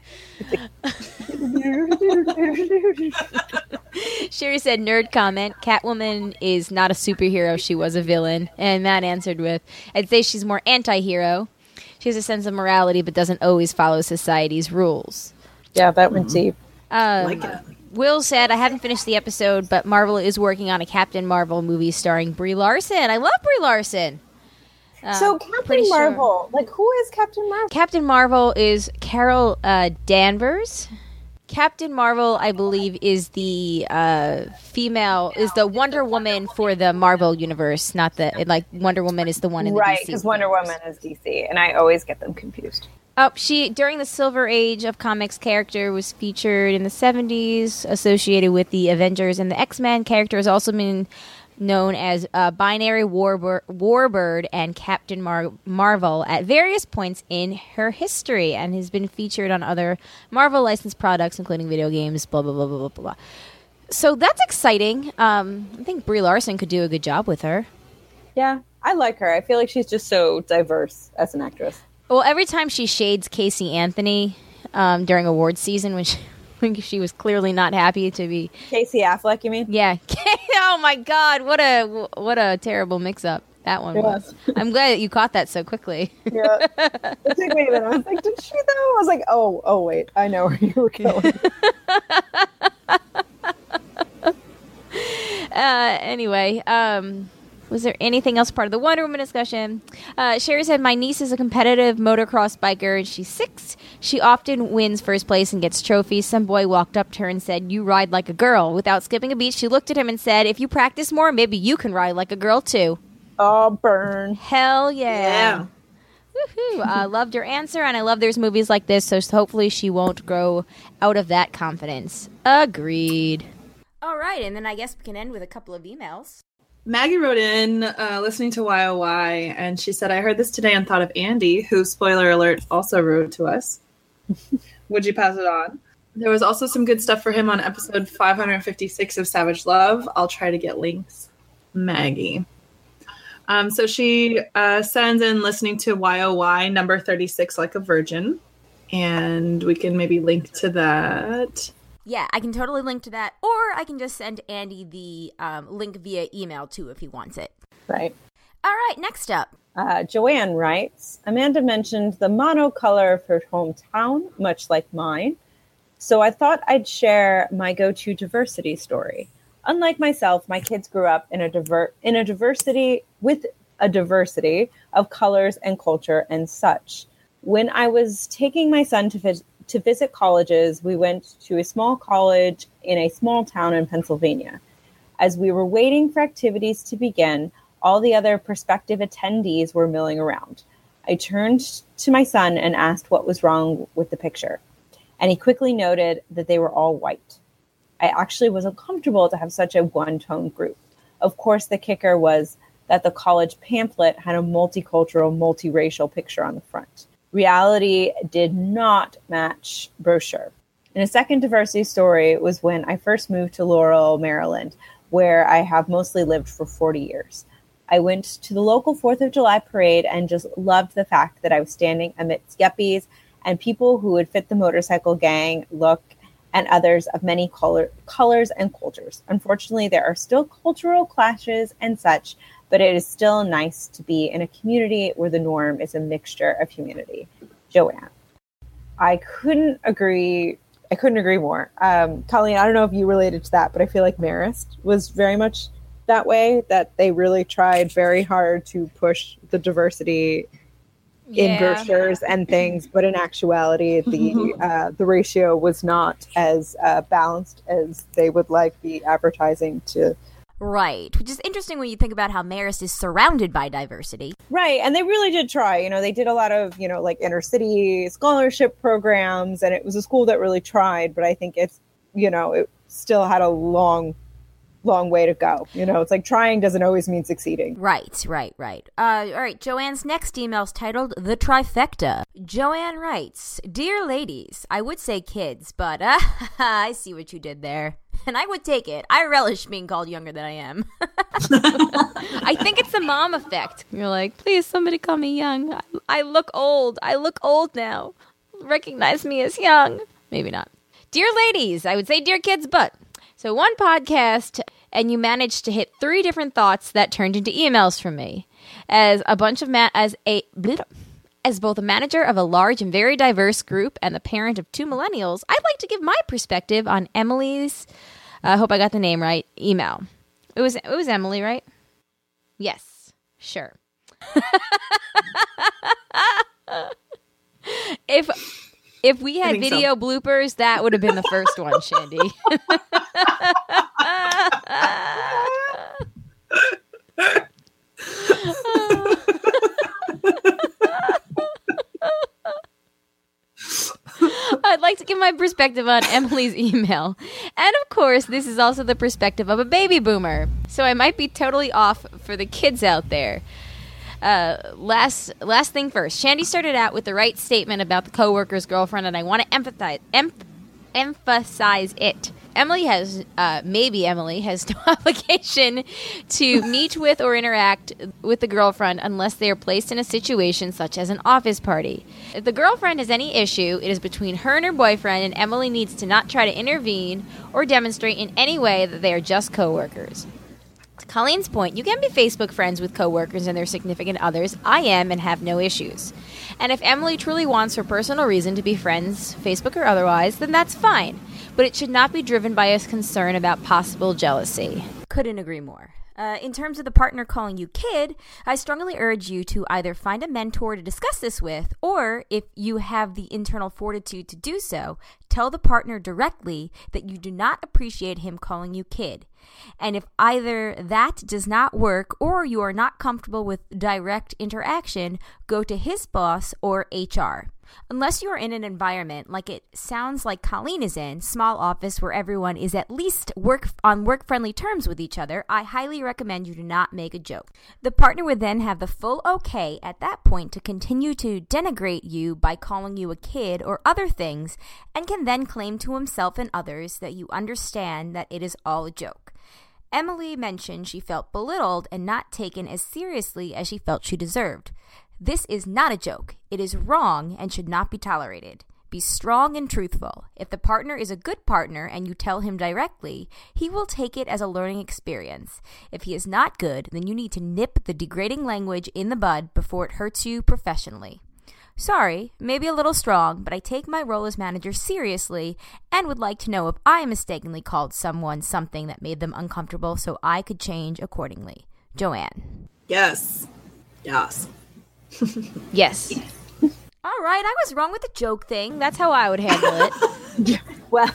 Sherry said, nerd comment, Catwoman is not a superhero, she was a villain. And Matt answered with, I'd say she's more anti-hero. She has a sense of morality, but doesn't always follow society's rules. Yeah, that went deep. Like it. Will said, I haven't finished the episode, but Marvel is working on a Captain Marvel movie starring Brie Larson. I love Brie Larson. So Captain Marvel, who is Captain Marvel? Captain Marvel is Carol Danvers. Captain Marvel, I believe, is the the Wonder Woman for the Marvel universe, not the Wonder Woman is the one in the DC. Right, because Wonder Woman is DC, and I always get them confused. Oh, she during the Silver Age of comics character was featured in the 70s, associated with the Avengers, and the X-Men character has also been known as Binary Warbird and Captain Marvel at various points in her history, and has been featured on other Marvel licensed products, including video games, blah, blah, blah, blah, blah, blah. So that's exciting. I think Brie Larson could do a good job with her. Yeah, I like her. I feel like she's just so diverse as an actress. Well, every time she shades Casey Anthony during awards season when she was clearly not happy to be Casey Affleck, you mean? Yeah. Oh my God! What a terrible mix-up that one was. I'm glad that you caught that so quickly. Yeah. It took me a minute. I was like, did she though? I was like, oh wait, I know where you were going. Anyway, was there anything else part of the Wonder Woman discussion? Sherry said, my niece is a competitive motocross biker and she's 6. She often wins first place and gets trophies. Some boy walked up to her and said, you ride like a girl. Without skipping a beat, she looked at him and said, if you practice more, maybe you can ride like a girl too. Oh, burn. Hell yeah. Woohoo. I loved your answer, and I love there's movies like this, so hopefully she won't grow out of that confidence. Agreed. All right, and then I guess we can end with a couple of emails. Maggie wrote in listening to YOY, and she said, I heard this today and thought of Andy, who, spoiler alert, also wrote to us. Would you pass it on? There was also some good stuff for him on episode 556 of Savage Love. I'll try to get links. Maggie. So she sends in listening to YOY number 36 like a virgin, and we can maybe link to that. Yeah, I can totally link to that, or I can just send Andy the link via email too if he wants it. Right. All right, next up. Joanne writes, Amanda mentioned the monocolor of her hometown, much like mine. So I thought I'd share my go-to diversity story. Unlike myself, my kids grew up in a diversity of colors and culture and such. When I was taking my son to visit colleges, we went to a small college in a small town in Pennsylvania. As we were waiting for activities to begin, all the other prospective attendees were milling around. I turned to my son and asked what was wrong with the picture, and he quickly noted that they were all white. I actually was uncomfortable to have such a one-tone group. Of course, the kicker was that the college pamphlet had a multicultural, multiracial picture on the front. Reality did not match brochure. And a second diversity story was when I first moved to Laurel, Maryland, where I have mostly lived for 40 years. I went to the local 4th of July parade and just loved the fact that I was standing amidst yuppies and people who would fit the motorcycle gang look and others of many colors and cultures. Unfortunately, there are still cultural clashes and such, but it is still nice to be in a community where the norm is a mixture of humanity. Joanne. I couldn't agree more. Colleen, I don't know if you related to that, but I feel like Marist was very much that way, that they really tried very hard to push the diversity in brochures and things, but in actuality, the ratio was not as balanced as they would like the advertising to. Right, which is interesting when you think about how Marist is surrounded by diversity. Right, and they really did try. You know, they did a lot of, like inner city scholarship programs, and it was a school that really tried, but I think it's, it still had a long way to go. It's like trying doesn't always mean succeeding. Right. All right, Joanne's next email is titled The Trifecta. Joanne writes, Dear ladies, I would say kids, but I see what you did there. And I would take it. I relish being called younger than I am. I think it's the mom effect. You're like, please, somebody call me young. I look old. I look old now. Recognize me as young. Maybe not. Dear ladies, I would say dear kids, but... So one podcast, and you managed to hit 3 different thoughts that turned into emails from me. As both a manager of a large and very diverse group and the parent of 2 millennials, I'd like to give my perspective on Emily's, I hope I got the name right, email. It was Emily, right? Yes, sure. If we had video bloopers, that would have been the first one, Shandy. I'd like to give my perspective on Emily's email. And of course, this is also the perspective of a baby boomer. So I might be totally off for the kids out there. Last thing first. Shandy started out with the right statement about the coworker's girlfriend, and I want to emphasize it. Emily has no obligation to meet with or interact with the girlfriend unless they are placed in a situation such as an office party. If the girlfriend has any issue, it is between her and her boyfriend, and Emily needs to not try to intervene or demonstrate in any way that they are just coworkers. To Colleen's point, you can be Facebook friends with coworkers and their significant others. I am and have no issues. And if Emily truly wants for personal reason to be friends, Facebook or otherwise, then that's fine. But it should not be driven by a concern about possible jealousy. Couldn't agree more. In terms of the partner calling you kid, I strongly urge you to either find a mentor to discuss this with, or if you have the internal fortitude to do so, tell the partner directly that you do not appreciate him calling you kid. And if either that does not work or you are not comfortable with direct interaction, go to his boss or HR. Unless you are in an environment like it sounds like Colleen is in, small office where everyone is at least on work-friendly terms with each other, I highly recommend you do not make a joke. The partner would then have the full okay at that point to continue to denigrate you by calling you a kid or other things, and can then claim to himself and others that you understand that it is all a joke. Emily mentioned she felt belittled and not taken as seriously as she felt she deserved. This is not a joke. It is wrong and should not be tolerated. Be strong and truthful. If the partner is a good partner and you tell him directly, he will take it as a learning experience. If he is not good, then you need to nip the degrading language in the bud before it hurts you professionally. Sorry, maybe a little strong, but I take my role as manager seriously and would like to know if I mistakenly called someone something that made them uncomfortable so I could change accordingly. Joanne. Yes. Yes. Yes. All right, I was wrong with the joke thing. That's how I would handle it. Well,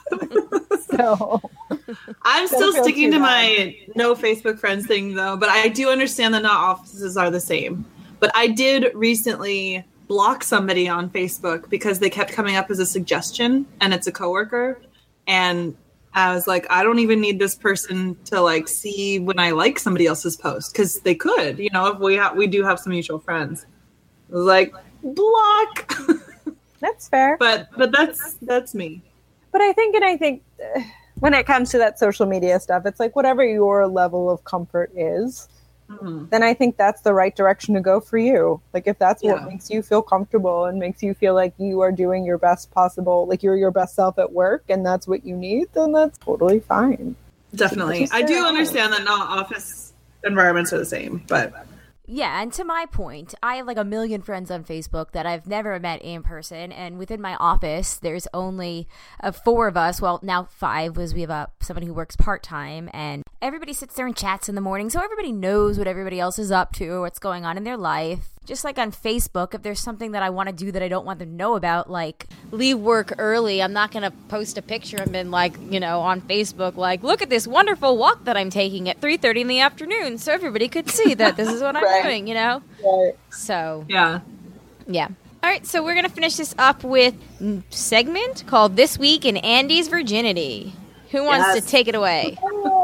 so I'm still sticking to my no Facebook friends thing, though, but I do understand that not offices are the same. But I did recently block somebody on Facebook because they kept coming up as a suggestion, and it's a coworker. And I was like, I don't even need this person to like see when I like somebody else's post, because they could, if we do have some mutual friends. I was like, block. That's fair. But that's me. But I think when it comes to that social media stuff, it's like whatever your level of comfort is, then I think that's the right direction to go for you. Like if that's what makes you feel comfortable and makes you feel like you are doing your best possible, like you're your best self at work and that's what you need, then that's totally fine. Definitely. I do understand that not office environments are the same, but... Yeah, and to my point, I have like 1 million friends on Facebook that I've never met in person, and within my office, there's only 4 of us. Well, now 5, because we have somebody who works part-time, and everybody sits there and chats in the morning, so everybody knows what everybody else is up to, what's going on in their life. Just like on Facebook, if there's something that I want to do that I don't want them to know about, like leave work early, I'm not going to post a picture and been like, on Facebook, like, look at this wonderful walk that I'm taking at 3:30 in the afternoon, so everybody could see that this is what I'm doing, Right. So, yeah. All right, so we're going to finish this up with a segment called This Week in Andy's Virginity. Who wants to take it away?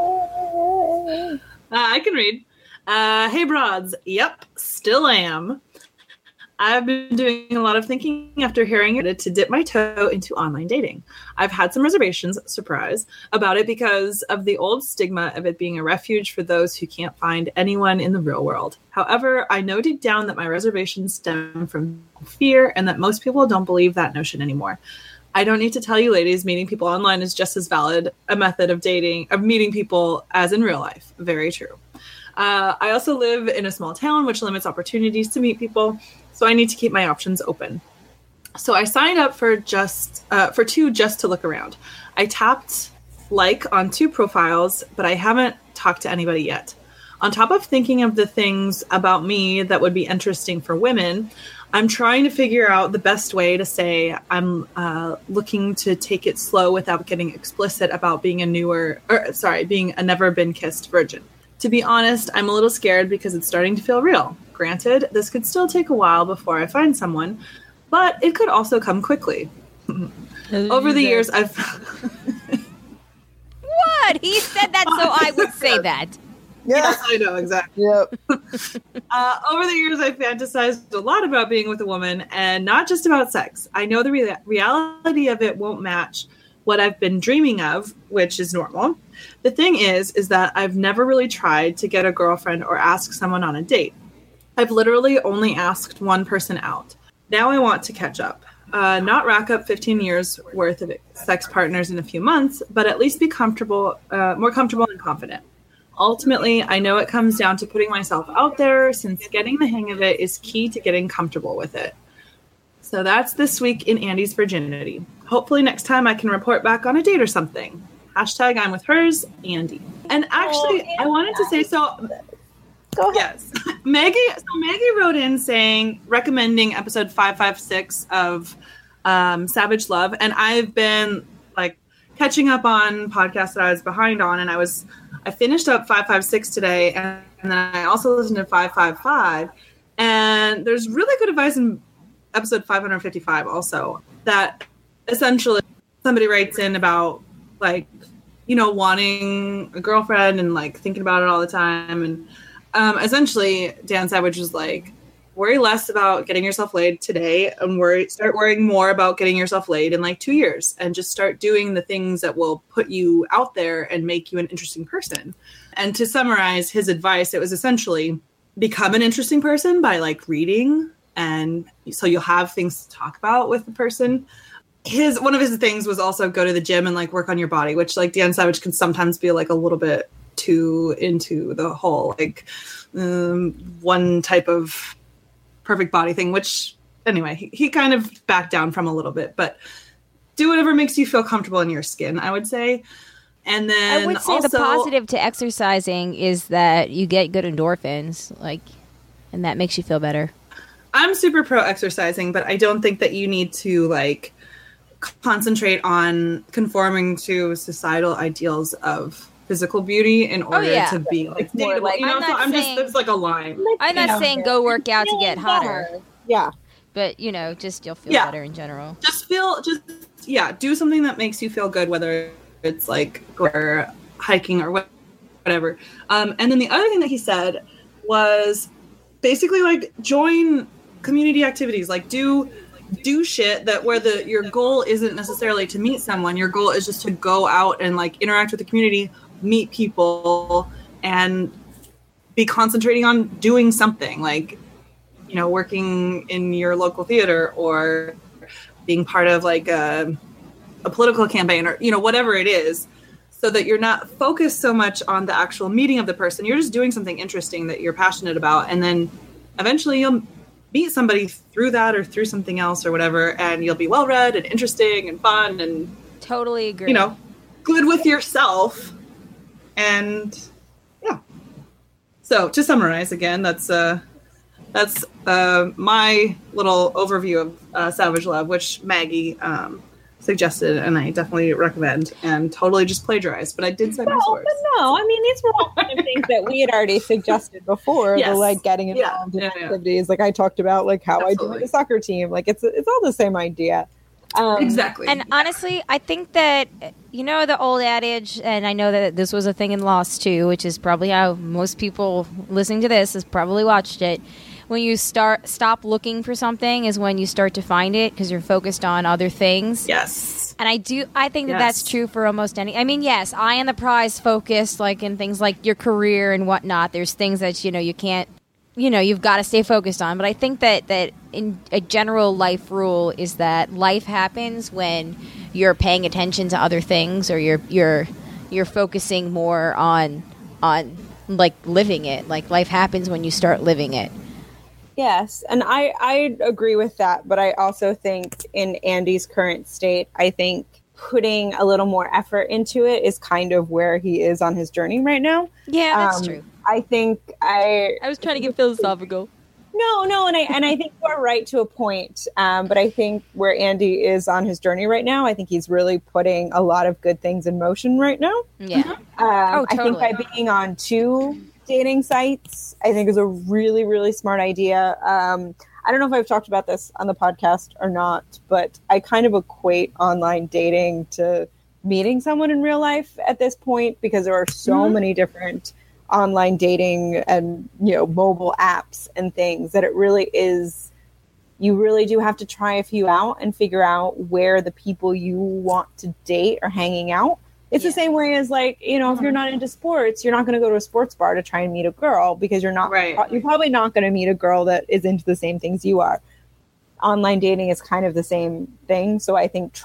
I can read. Hey, broads. Yep, still am. I've been doing a lot of thinking after hearing it to dip my toe into online dating. I've had some reservations, surprise, about it because of the old stigma of it being a refuge for those who can't find anyone in the real world. However, I know deep down that my reservations stem from fear and that most people don't believe that notion anymore. I don't need to tell you ladies, meeting people online is just as valid a method of meeting people as in real life. Very true. I also live in a small town, which limits opportunities to meet people, so I need to keep my options open. So I signed up for 2 just to look around. I tapped like on 2 profiles, but I haven't talked to anybody yet. On top of thinking of the things about me that would be interesting for women, I'm trying to figure out the best way to say I'm looking to take it slow without getting explicit about being being a never been kissed virgin. To be honest, I'm a little scared because it's starting to feel real. Granted, this could still take a while before I find someone, but it could also come quickly. Over the years, I've... What? He said that so I would say that. Yes, I know, exactly. Yep. Over the years, I've fantasized a lot about being with a woman and not just about sex. I know the reality of it won't match what I've been dreaming of, which is normal. The thing is that I've never really tried to get a girlfriend or ask someone on a date. I've literally only asked one person out. Now I want to catch up. Not rack up 15 years worth of sex partners in a few months, but at least be comfortable, more comfortable and confident. Ultimately, I know it comes down to putting myself out there, since getting the hang of it is key to getting comfortable with it. So that's this week in Andy's virginity. Hopefully next time I can report back on a date or something. Hashtag I'm with hers, Andy. And actually, I wanted to say, so Go ahead. yes, Maggie wrote in saying, recommending episode 556 of Savage Love. And I've been like catching up on podcasts that I was behind on. And I finished up 556 today. And then I also listened to 555. And there's really good advice in episode 555 also, that essentially somebody writes in about like, you know, wanting a girlfriend and like thinking about it all the time. And essentially Dan Savage was like, worry less about getting yourself laid today and start worrying more about getting yourself laid in like 2 years, and just start doing the things that will put you out there and make you an interesting person. And to summarize his advice, it was essentially become an interesting person by like reading, and so you'll have things to talk about with the person. One of his things was also go to the gym and like work on your body, which like Dan Savage can sometimes be like a little bit too into the whole like one type of perfect body thing, which anyway, he kind of backed down from a little bit. But do whatever makes you feel comfortable in your skin, I would say. And then I would say also, the positive to exercising is that you get good endorphins, like, and that makes you feel better. I'm super pro exercising, but I don't think that you need to like concentrate on conforming to societal ideals of physical beauty in order to be like dateable. Like, you know, there's like a line. I'm not saying go work out to get hotter. Yeah. But, you know, just you'll feel better in general. Do something that makes you feel good, whether it's like or hiking or whatever. And then the other thing that he said was basically like join community activities, like do shit that where your goal isn't necessarily to meet someone. Your goal is just to go out and like interact with the community, meet people, and be concentrating on doing something, like, you know, working in your local theater or being part of like a political campaign, or, you know, whatever it is, so that you're not focused so much on the actual meeting of the person. You're just doing something interesting that you're passionate about. And then eventually you'll meet somebody through that or through something else or whatever. And you'll be well-read and interesting and fun and totally agree. You know, good with yourself. And yeah. So to summarize again, that's my little overview of Savage Love, which Maggie suggested, and I definitely recommend, and totally just plagiarized. But I did cite my source. But no, I mean, these were all kind of things that we had already suggested before. Yes. The like getting involved in activities, like I talked about, like how I do with the soccer team. Like it's all the same idea. Exactly. And honestly, I think that, you know, the old adage, and I know that this was a thing in Lost too, which is probably how most people listening to this has probably watched it. When you stop looking for something is when you start to find it, because you're focused on other things. Yes. And I think that that's true for almost any. I mean, yes, eye on the prize focused, like in things like your career and whatnot. There's things that, you know, you can't, you know, you've got to stay focused on. But I think that in a general life rule is that life happens when you're paying attention to other things, or you're focusing more on like living it. Like life happens when you start living it. Yes, and I agree with that, but I also think in Andy's current state, I think putting a little more effort into it is kind of where he is on his journey right now. Yeah, that's true. I think I was trying to get philosophical. No, and I think you're right to a point, but I think where Andy is on his journey right now, I think he's really putting a lot of good things in motion right now. Yeah. Totally. I think by being on 2 dating sites, I think is a really, really smart idea. I don't know if I've talked about this on the podcast or not, but I kind of equate online dating to meeting someone in real life at this point, because there are so many different online dating and, you know, mobile apps and things that it really is, you really do have to try a few out and figure out where the people you want to date are hanging out. It's the same way as like, you know, if you're not into sports, you're not going to go to a sports bar to try and meet a girl because you're probably not going to meet a girl that is into the same things you are. Online dating is kind of the same thing. So I think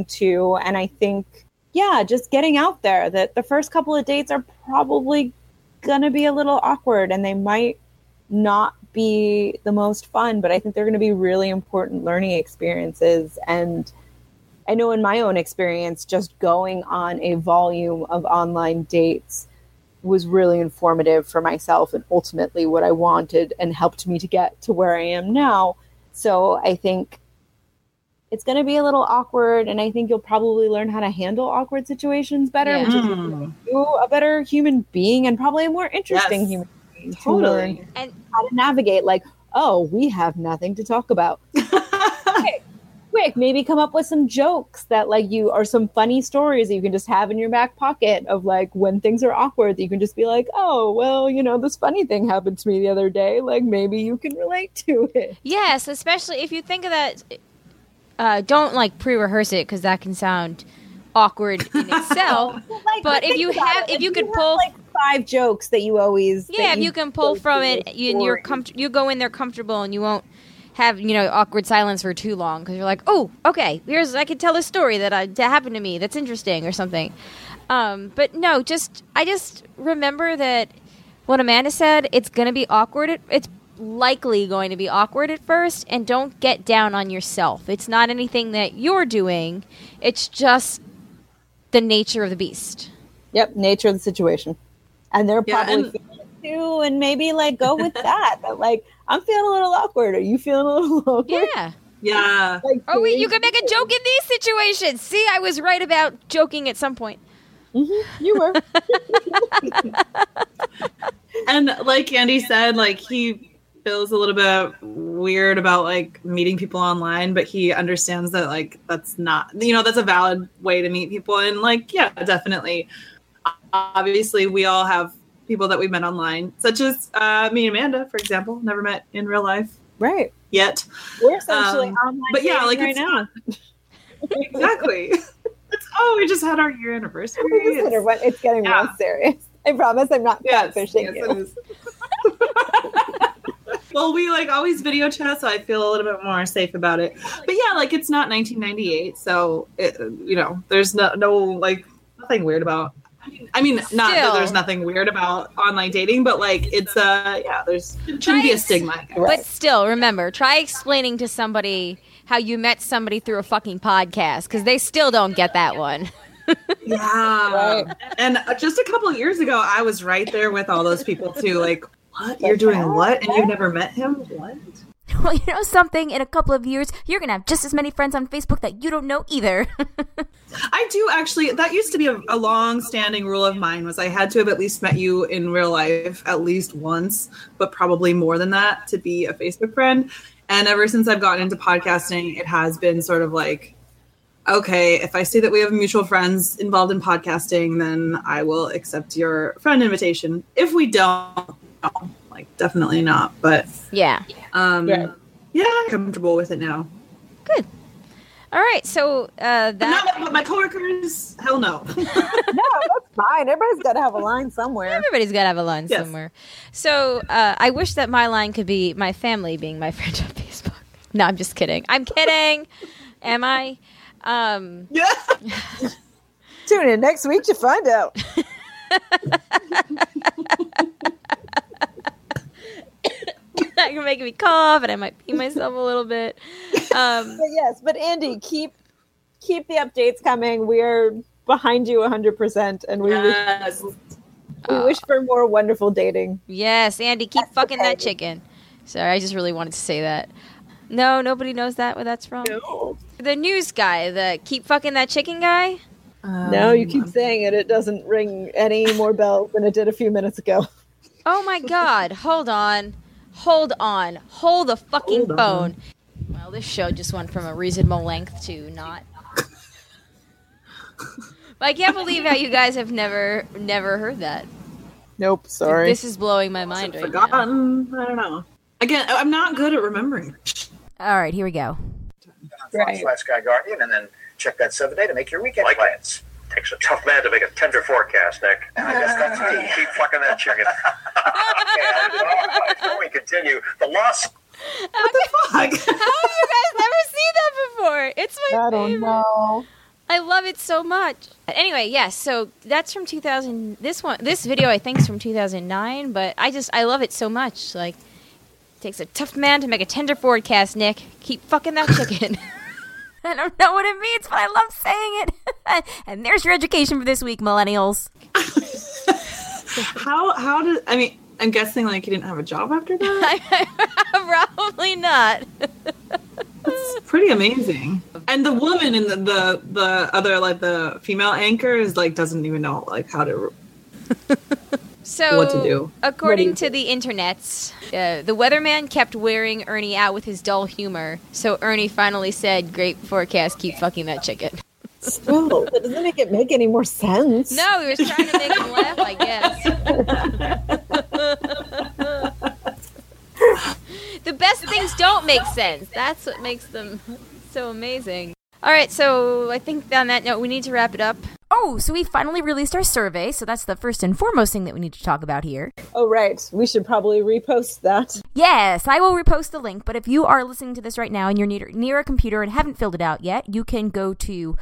just getting out there, that the first couple of dates are probably going to be a little awkward and they might not be the most fun, but I think they're going to be really important learning experiences. And I know in my own experience, just going on a volume of online dates was really informative for myself and ultimately what I wanted and helped me to get to where I am now. So I think it's going to be a little awkward, and I think you'll probably learn how to handle awkward situations better, which is make you a better human being and probably a more interesting human being to learn and how to navigate. Like, oh, we have nothing to talk about. Quick, maybe come up with some jokes that or some funny stories that you can just have in your back pocket of like when things are awkward that you can just be like, oh, well, you know, this funny thing happened to me the other day. Like maybe you can relate to it. Yes, especially if you think of that. Don't like pre-rehearse it because that can sound awkward in itself. But if you could pull like 5 jokes that you always if you can pull from it and you go in there comfortable and you won't have, you know, awkward silence for too long because you're like, oh, okay, I could tell a story that happened to me that's interesting or something. But no, I just remember that what Amanda said, it's going to be awkward. It's likely going to be awkward at first, and don't get down on yourself. It's not anything that you're doing. It's just the nature of the beast. Yep, nature of the situation. And they're probably feeling it too, and maybe like go with that. But like, I'm feeling a little awkward. Are you feeling a little awkward? Yeah. Yeah. Like, oh, wait, you can make a joke in these situations. See, I was right about joking at some point. Mm-hmm, you were. And like Andy said, like he feels a little bit weird about like meeting people online, but he understands that like that's not, you know, that's a valid way to meet people. And like, yeah, definitely. Obviously, we all have people that we've met online, such as me and Amanda, for example, never met in real life. Right. Yet. We're essentially online but yeah, like right now. Exactly. We just had our year anniversary. It's getting real serious. I promise I'm not catfishing you. It is. Well, we like always video chat, so I feel a little bit more safe about it. But yeah, like it's not 1998, so it, you know, there's no like nothing weird about. I mean, not that there's nothing weird about online dating, but like it's there's shouldn't be a stigma. But still, remember, try explaining to somebody how you met somebody through a fucking podcast, because they still don't get that one. Yeah. Right. And just a couple of years ago, I was right there with all those people too. Like, what? You're doing what? And you've never met him? What? Well, you know something? In a couple of years, you're going to have just as many friends on Facebook that you don't know either. I do actually. That used to be a long-standing rule of mine, was I had to have at least met you in real life at least once, but probably more than that to be a Facebook friend. And ever since I've gotten into podcasting, it has been sort of like, okay, if I see that we have mutual friends involved in podcasting, then I will accept your friend invitation. If we don't, no, like definitely not. But yeah, I'm comfortable with it now. Good. All right, so but my coworkers, hell no. No, that's fine. Everybody's got to have a line somewhere. Everybody's got to have a line somewhere. So I wish that my line could be my family being my friend on Facebook. No, I'm just kidding. I'm kidding. Am I? Yeah. Tune in next week to find out. You're making me cough, and I might pee myself a little bit. But Andy, keep the updates coming. We're behind you 100%, and we wish for more wonderful dating. Yes, Andy, keep fucking that chicken. Sorry, I just really wanted to say that. No, nobody knows that where that's from. No. The news guy, the keep fucking that chicken guy. No, you keep saying it. It doesn't ring any more bells than it did a few minutes ago. Oh my God! Hold on. Hold the fucking phone. Well, this show just went from a reasonable length to not. But I can't believe how you guys have never heard that. Nope, sorry. This is blowing my mind right forgotten. Now. I don't know. Again, I'm not good at remembering. All right, here we go. Right. Sky Guardian, and then check that sub today to make your weekend plans. Takes a tough man to make a tender forecast, Nick. And I guess that's me. Keep fucking that chicken. Okay, before we continue, the lost. What the fuck? How have you guys never seen that before? It's my I favorite. don't know. I love it so much. Anyway, yes, so that's from 2000. This video I think is from 2009, but I love it so much. Like, it takes a tough man to make a tender forecast, Nick. Keep fucking that chicken. I don't know what it means, but I love saying it. And there's your education for this week, millennials. How did, I mean, I'm guessing like you didn't have a job after that? Probably not. It's pretty amazing. And the woman in the other, like the female anchor is like, doesn't even know like how to So, what to do. According to the internets, the weatherman kept wearing Ernie out with his dull humor. So Ernie finally said, "Great forecast, keep fucking that chicken." Still, that doesn't make any more sense. No, he was trying to make him laugh, I guess. The best things don't make sense. That's what makes them so amazing. All right, so I think on that note, we need to wrap it up. Oh, so we finally released our survey, so that's the first and foremost thing that we need to talk about here. Oh, right. We should probably repost that. Yes, I will repost the link, but if you are listening to this right now and you're near a computer and haven't filled it out yet, you can go to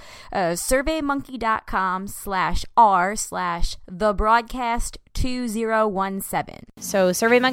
surveymonkey.com/r/thebroadcast2017. So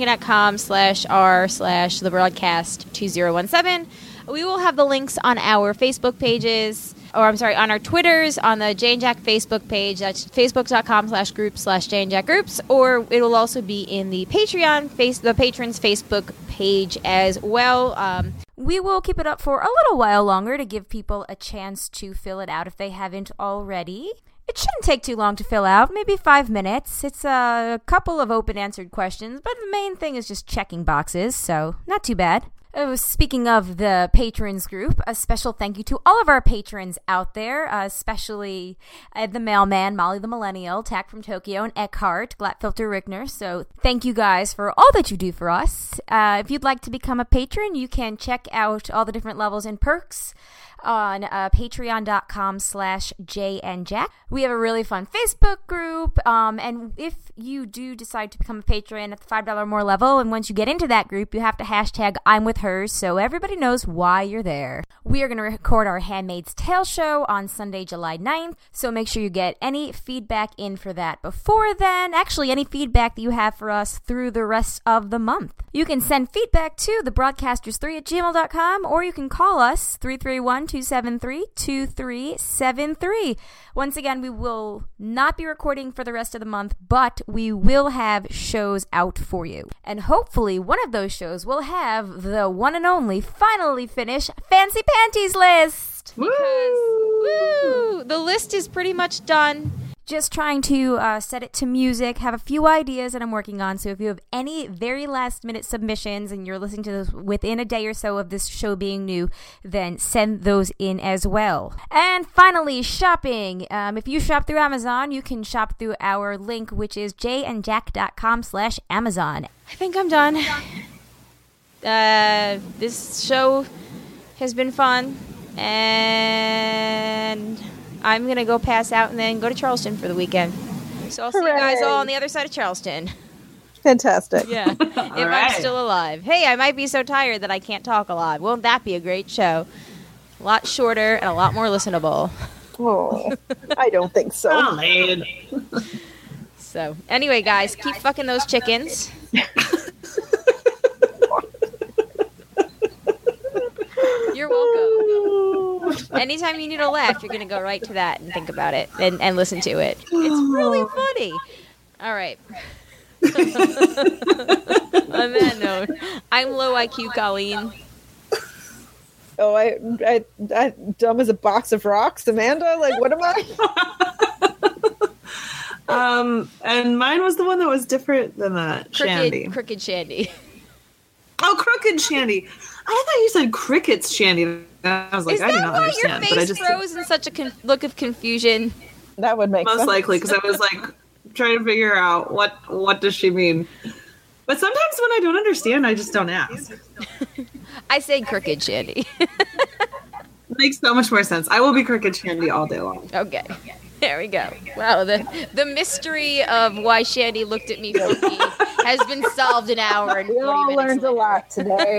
surveymonkey.com/r/thebroadcast2017. We will have the links on our Facebook pages, on our Twitters, on the Jane Jack Facebook page. That's facebook.com/group/JaneJackGroups, or it will also be in the Patreon, the patrons' Facebook page as well. We will keep it up for a little while longer to give people a chance to fill it out if they haven't already. It shouldn't take too long to fill out, maybe 5 minutes. It's a couple of open-answered questions, but the main thing is just checking boxes, so not too bad. Speaking of the patrons group, a special thank you to all of our patrons out there, especially the Mailman, Molly the Millennial, Tack from Tokyo, and Eckhart, Glatfilter Rickner. So thank you guys for all that you do for us. If you'd like to become a patron, you can check out all the different levels and perks on patreon.com/JNJack. We have a really fun Facebook group, and if you do decide to become a patron at the $5 or more level, and once you get into that group, you have to hashtag I'm with hers so everybody knows why you're there. We are going to record our Handmaid's Tale show on Sunday, July 9th, so make sure you get any feedback in for that before then. Actually, any feedback that you have for us through the rest of the month. You can send feedback to thebroadcasters3@gmail.com, or you can call us 331-273-2373. Once again, we will not be recording for the rest of the month, but we will have shows out for you. And hopefully one of those shows will have the one and only finally finished Fancy Panties list. Woo! The list is pretty much done. Just trying to set it to music, have a few ideas that I'm working on. So if you have any very last minute submissions and you're listening to this within a day or so of this show being new, then send those in as well. And finally, shopping. If you shop through Amazon, you can shop through our link, which is jandjack.com/Amazon. I think I'm done. This show has been fun, and I'm going to go pass out and then go to Charleston for the weekend. So I'll see you guys all on the other side of Charleston. Fantastic. Yeah, if I'm still alive. Hey, I might be so tired that I can't talk a lot. Won't that be a great show? A lot shorter and a lot more listenable. Oh, I don't think so. Oh, man. So, anyway, guys, keep fucking those chickens. You're welcome. Anytime you need a laugh, you're going to go right to that and think about it and listen to it. It's really funny. All right. On that note, I'm low IQ Colleen. Oh, I dumb as a box of rocks, Amanda. Like, what am I? And mine was the one that was different than that. Shandy. Crooked Shandy. Oh, Crooked Shandy. I thought you said Crickets Shandy. I was like, Is I do that not why understand. your But I face just froze in such a look of confusion? That would make most sense. likely because I was like trying to figure out what does she mean. But sometimes when I don't understand, I just don't ask. I say Crooked Shandy. Makes so much more sense. I will be Crooked Shandy all day long. Okay. There we go. Wow, the mystery of why Shandy looked at me funny has been solved an hour and 40 We all minutes learned a later. lot today.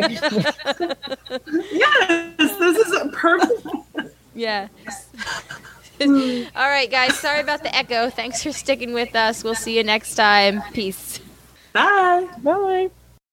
Yes, this is perfect. Yeah. All right, guys. Sorry about the echo. Thanks for sticking with us. We'll see you next time. Peace. Bye. Bye.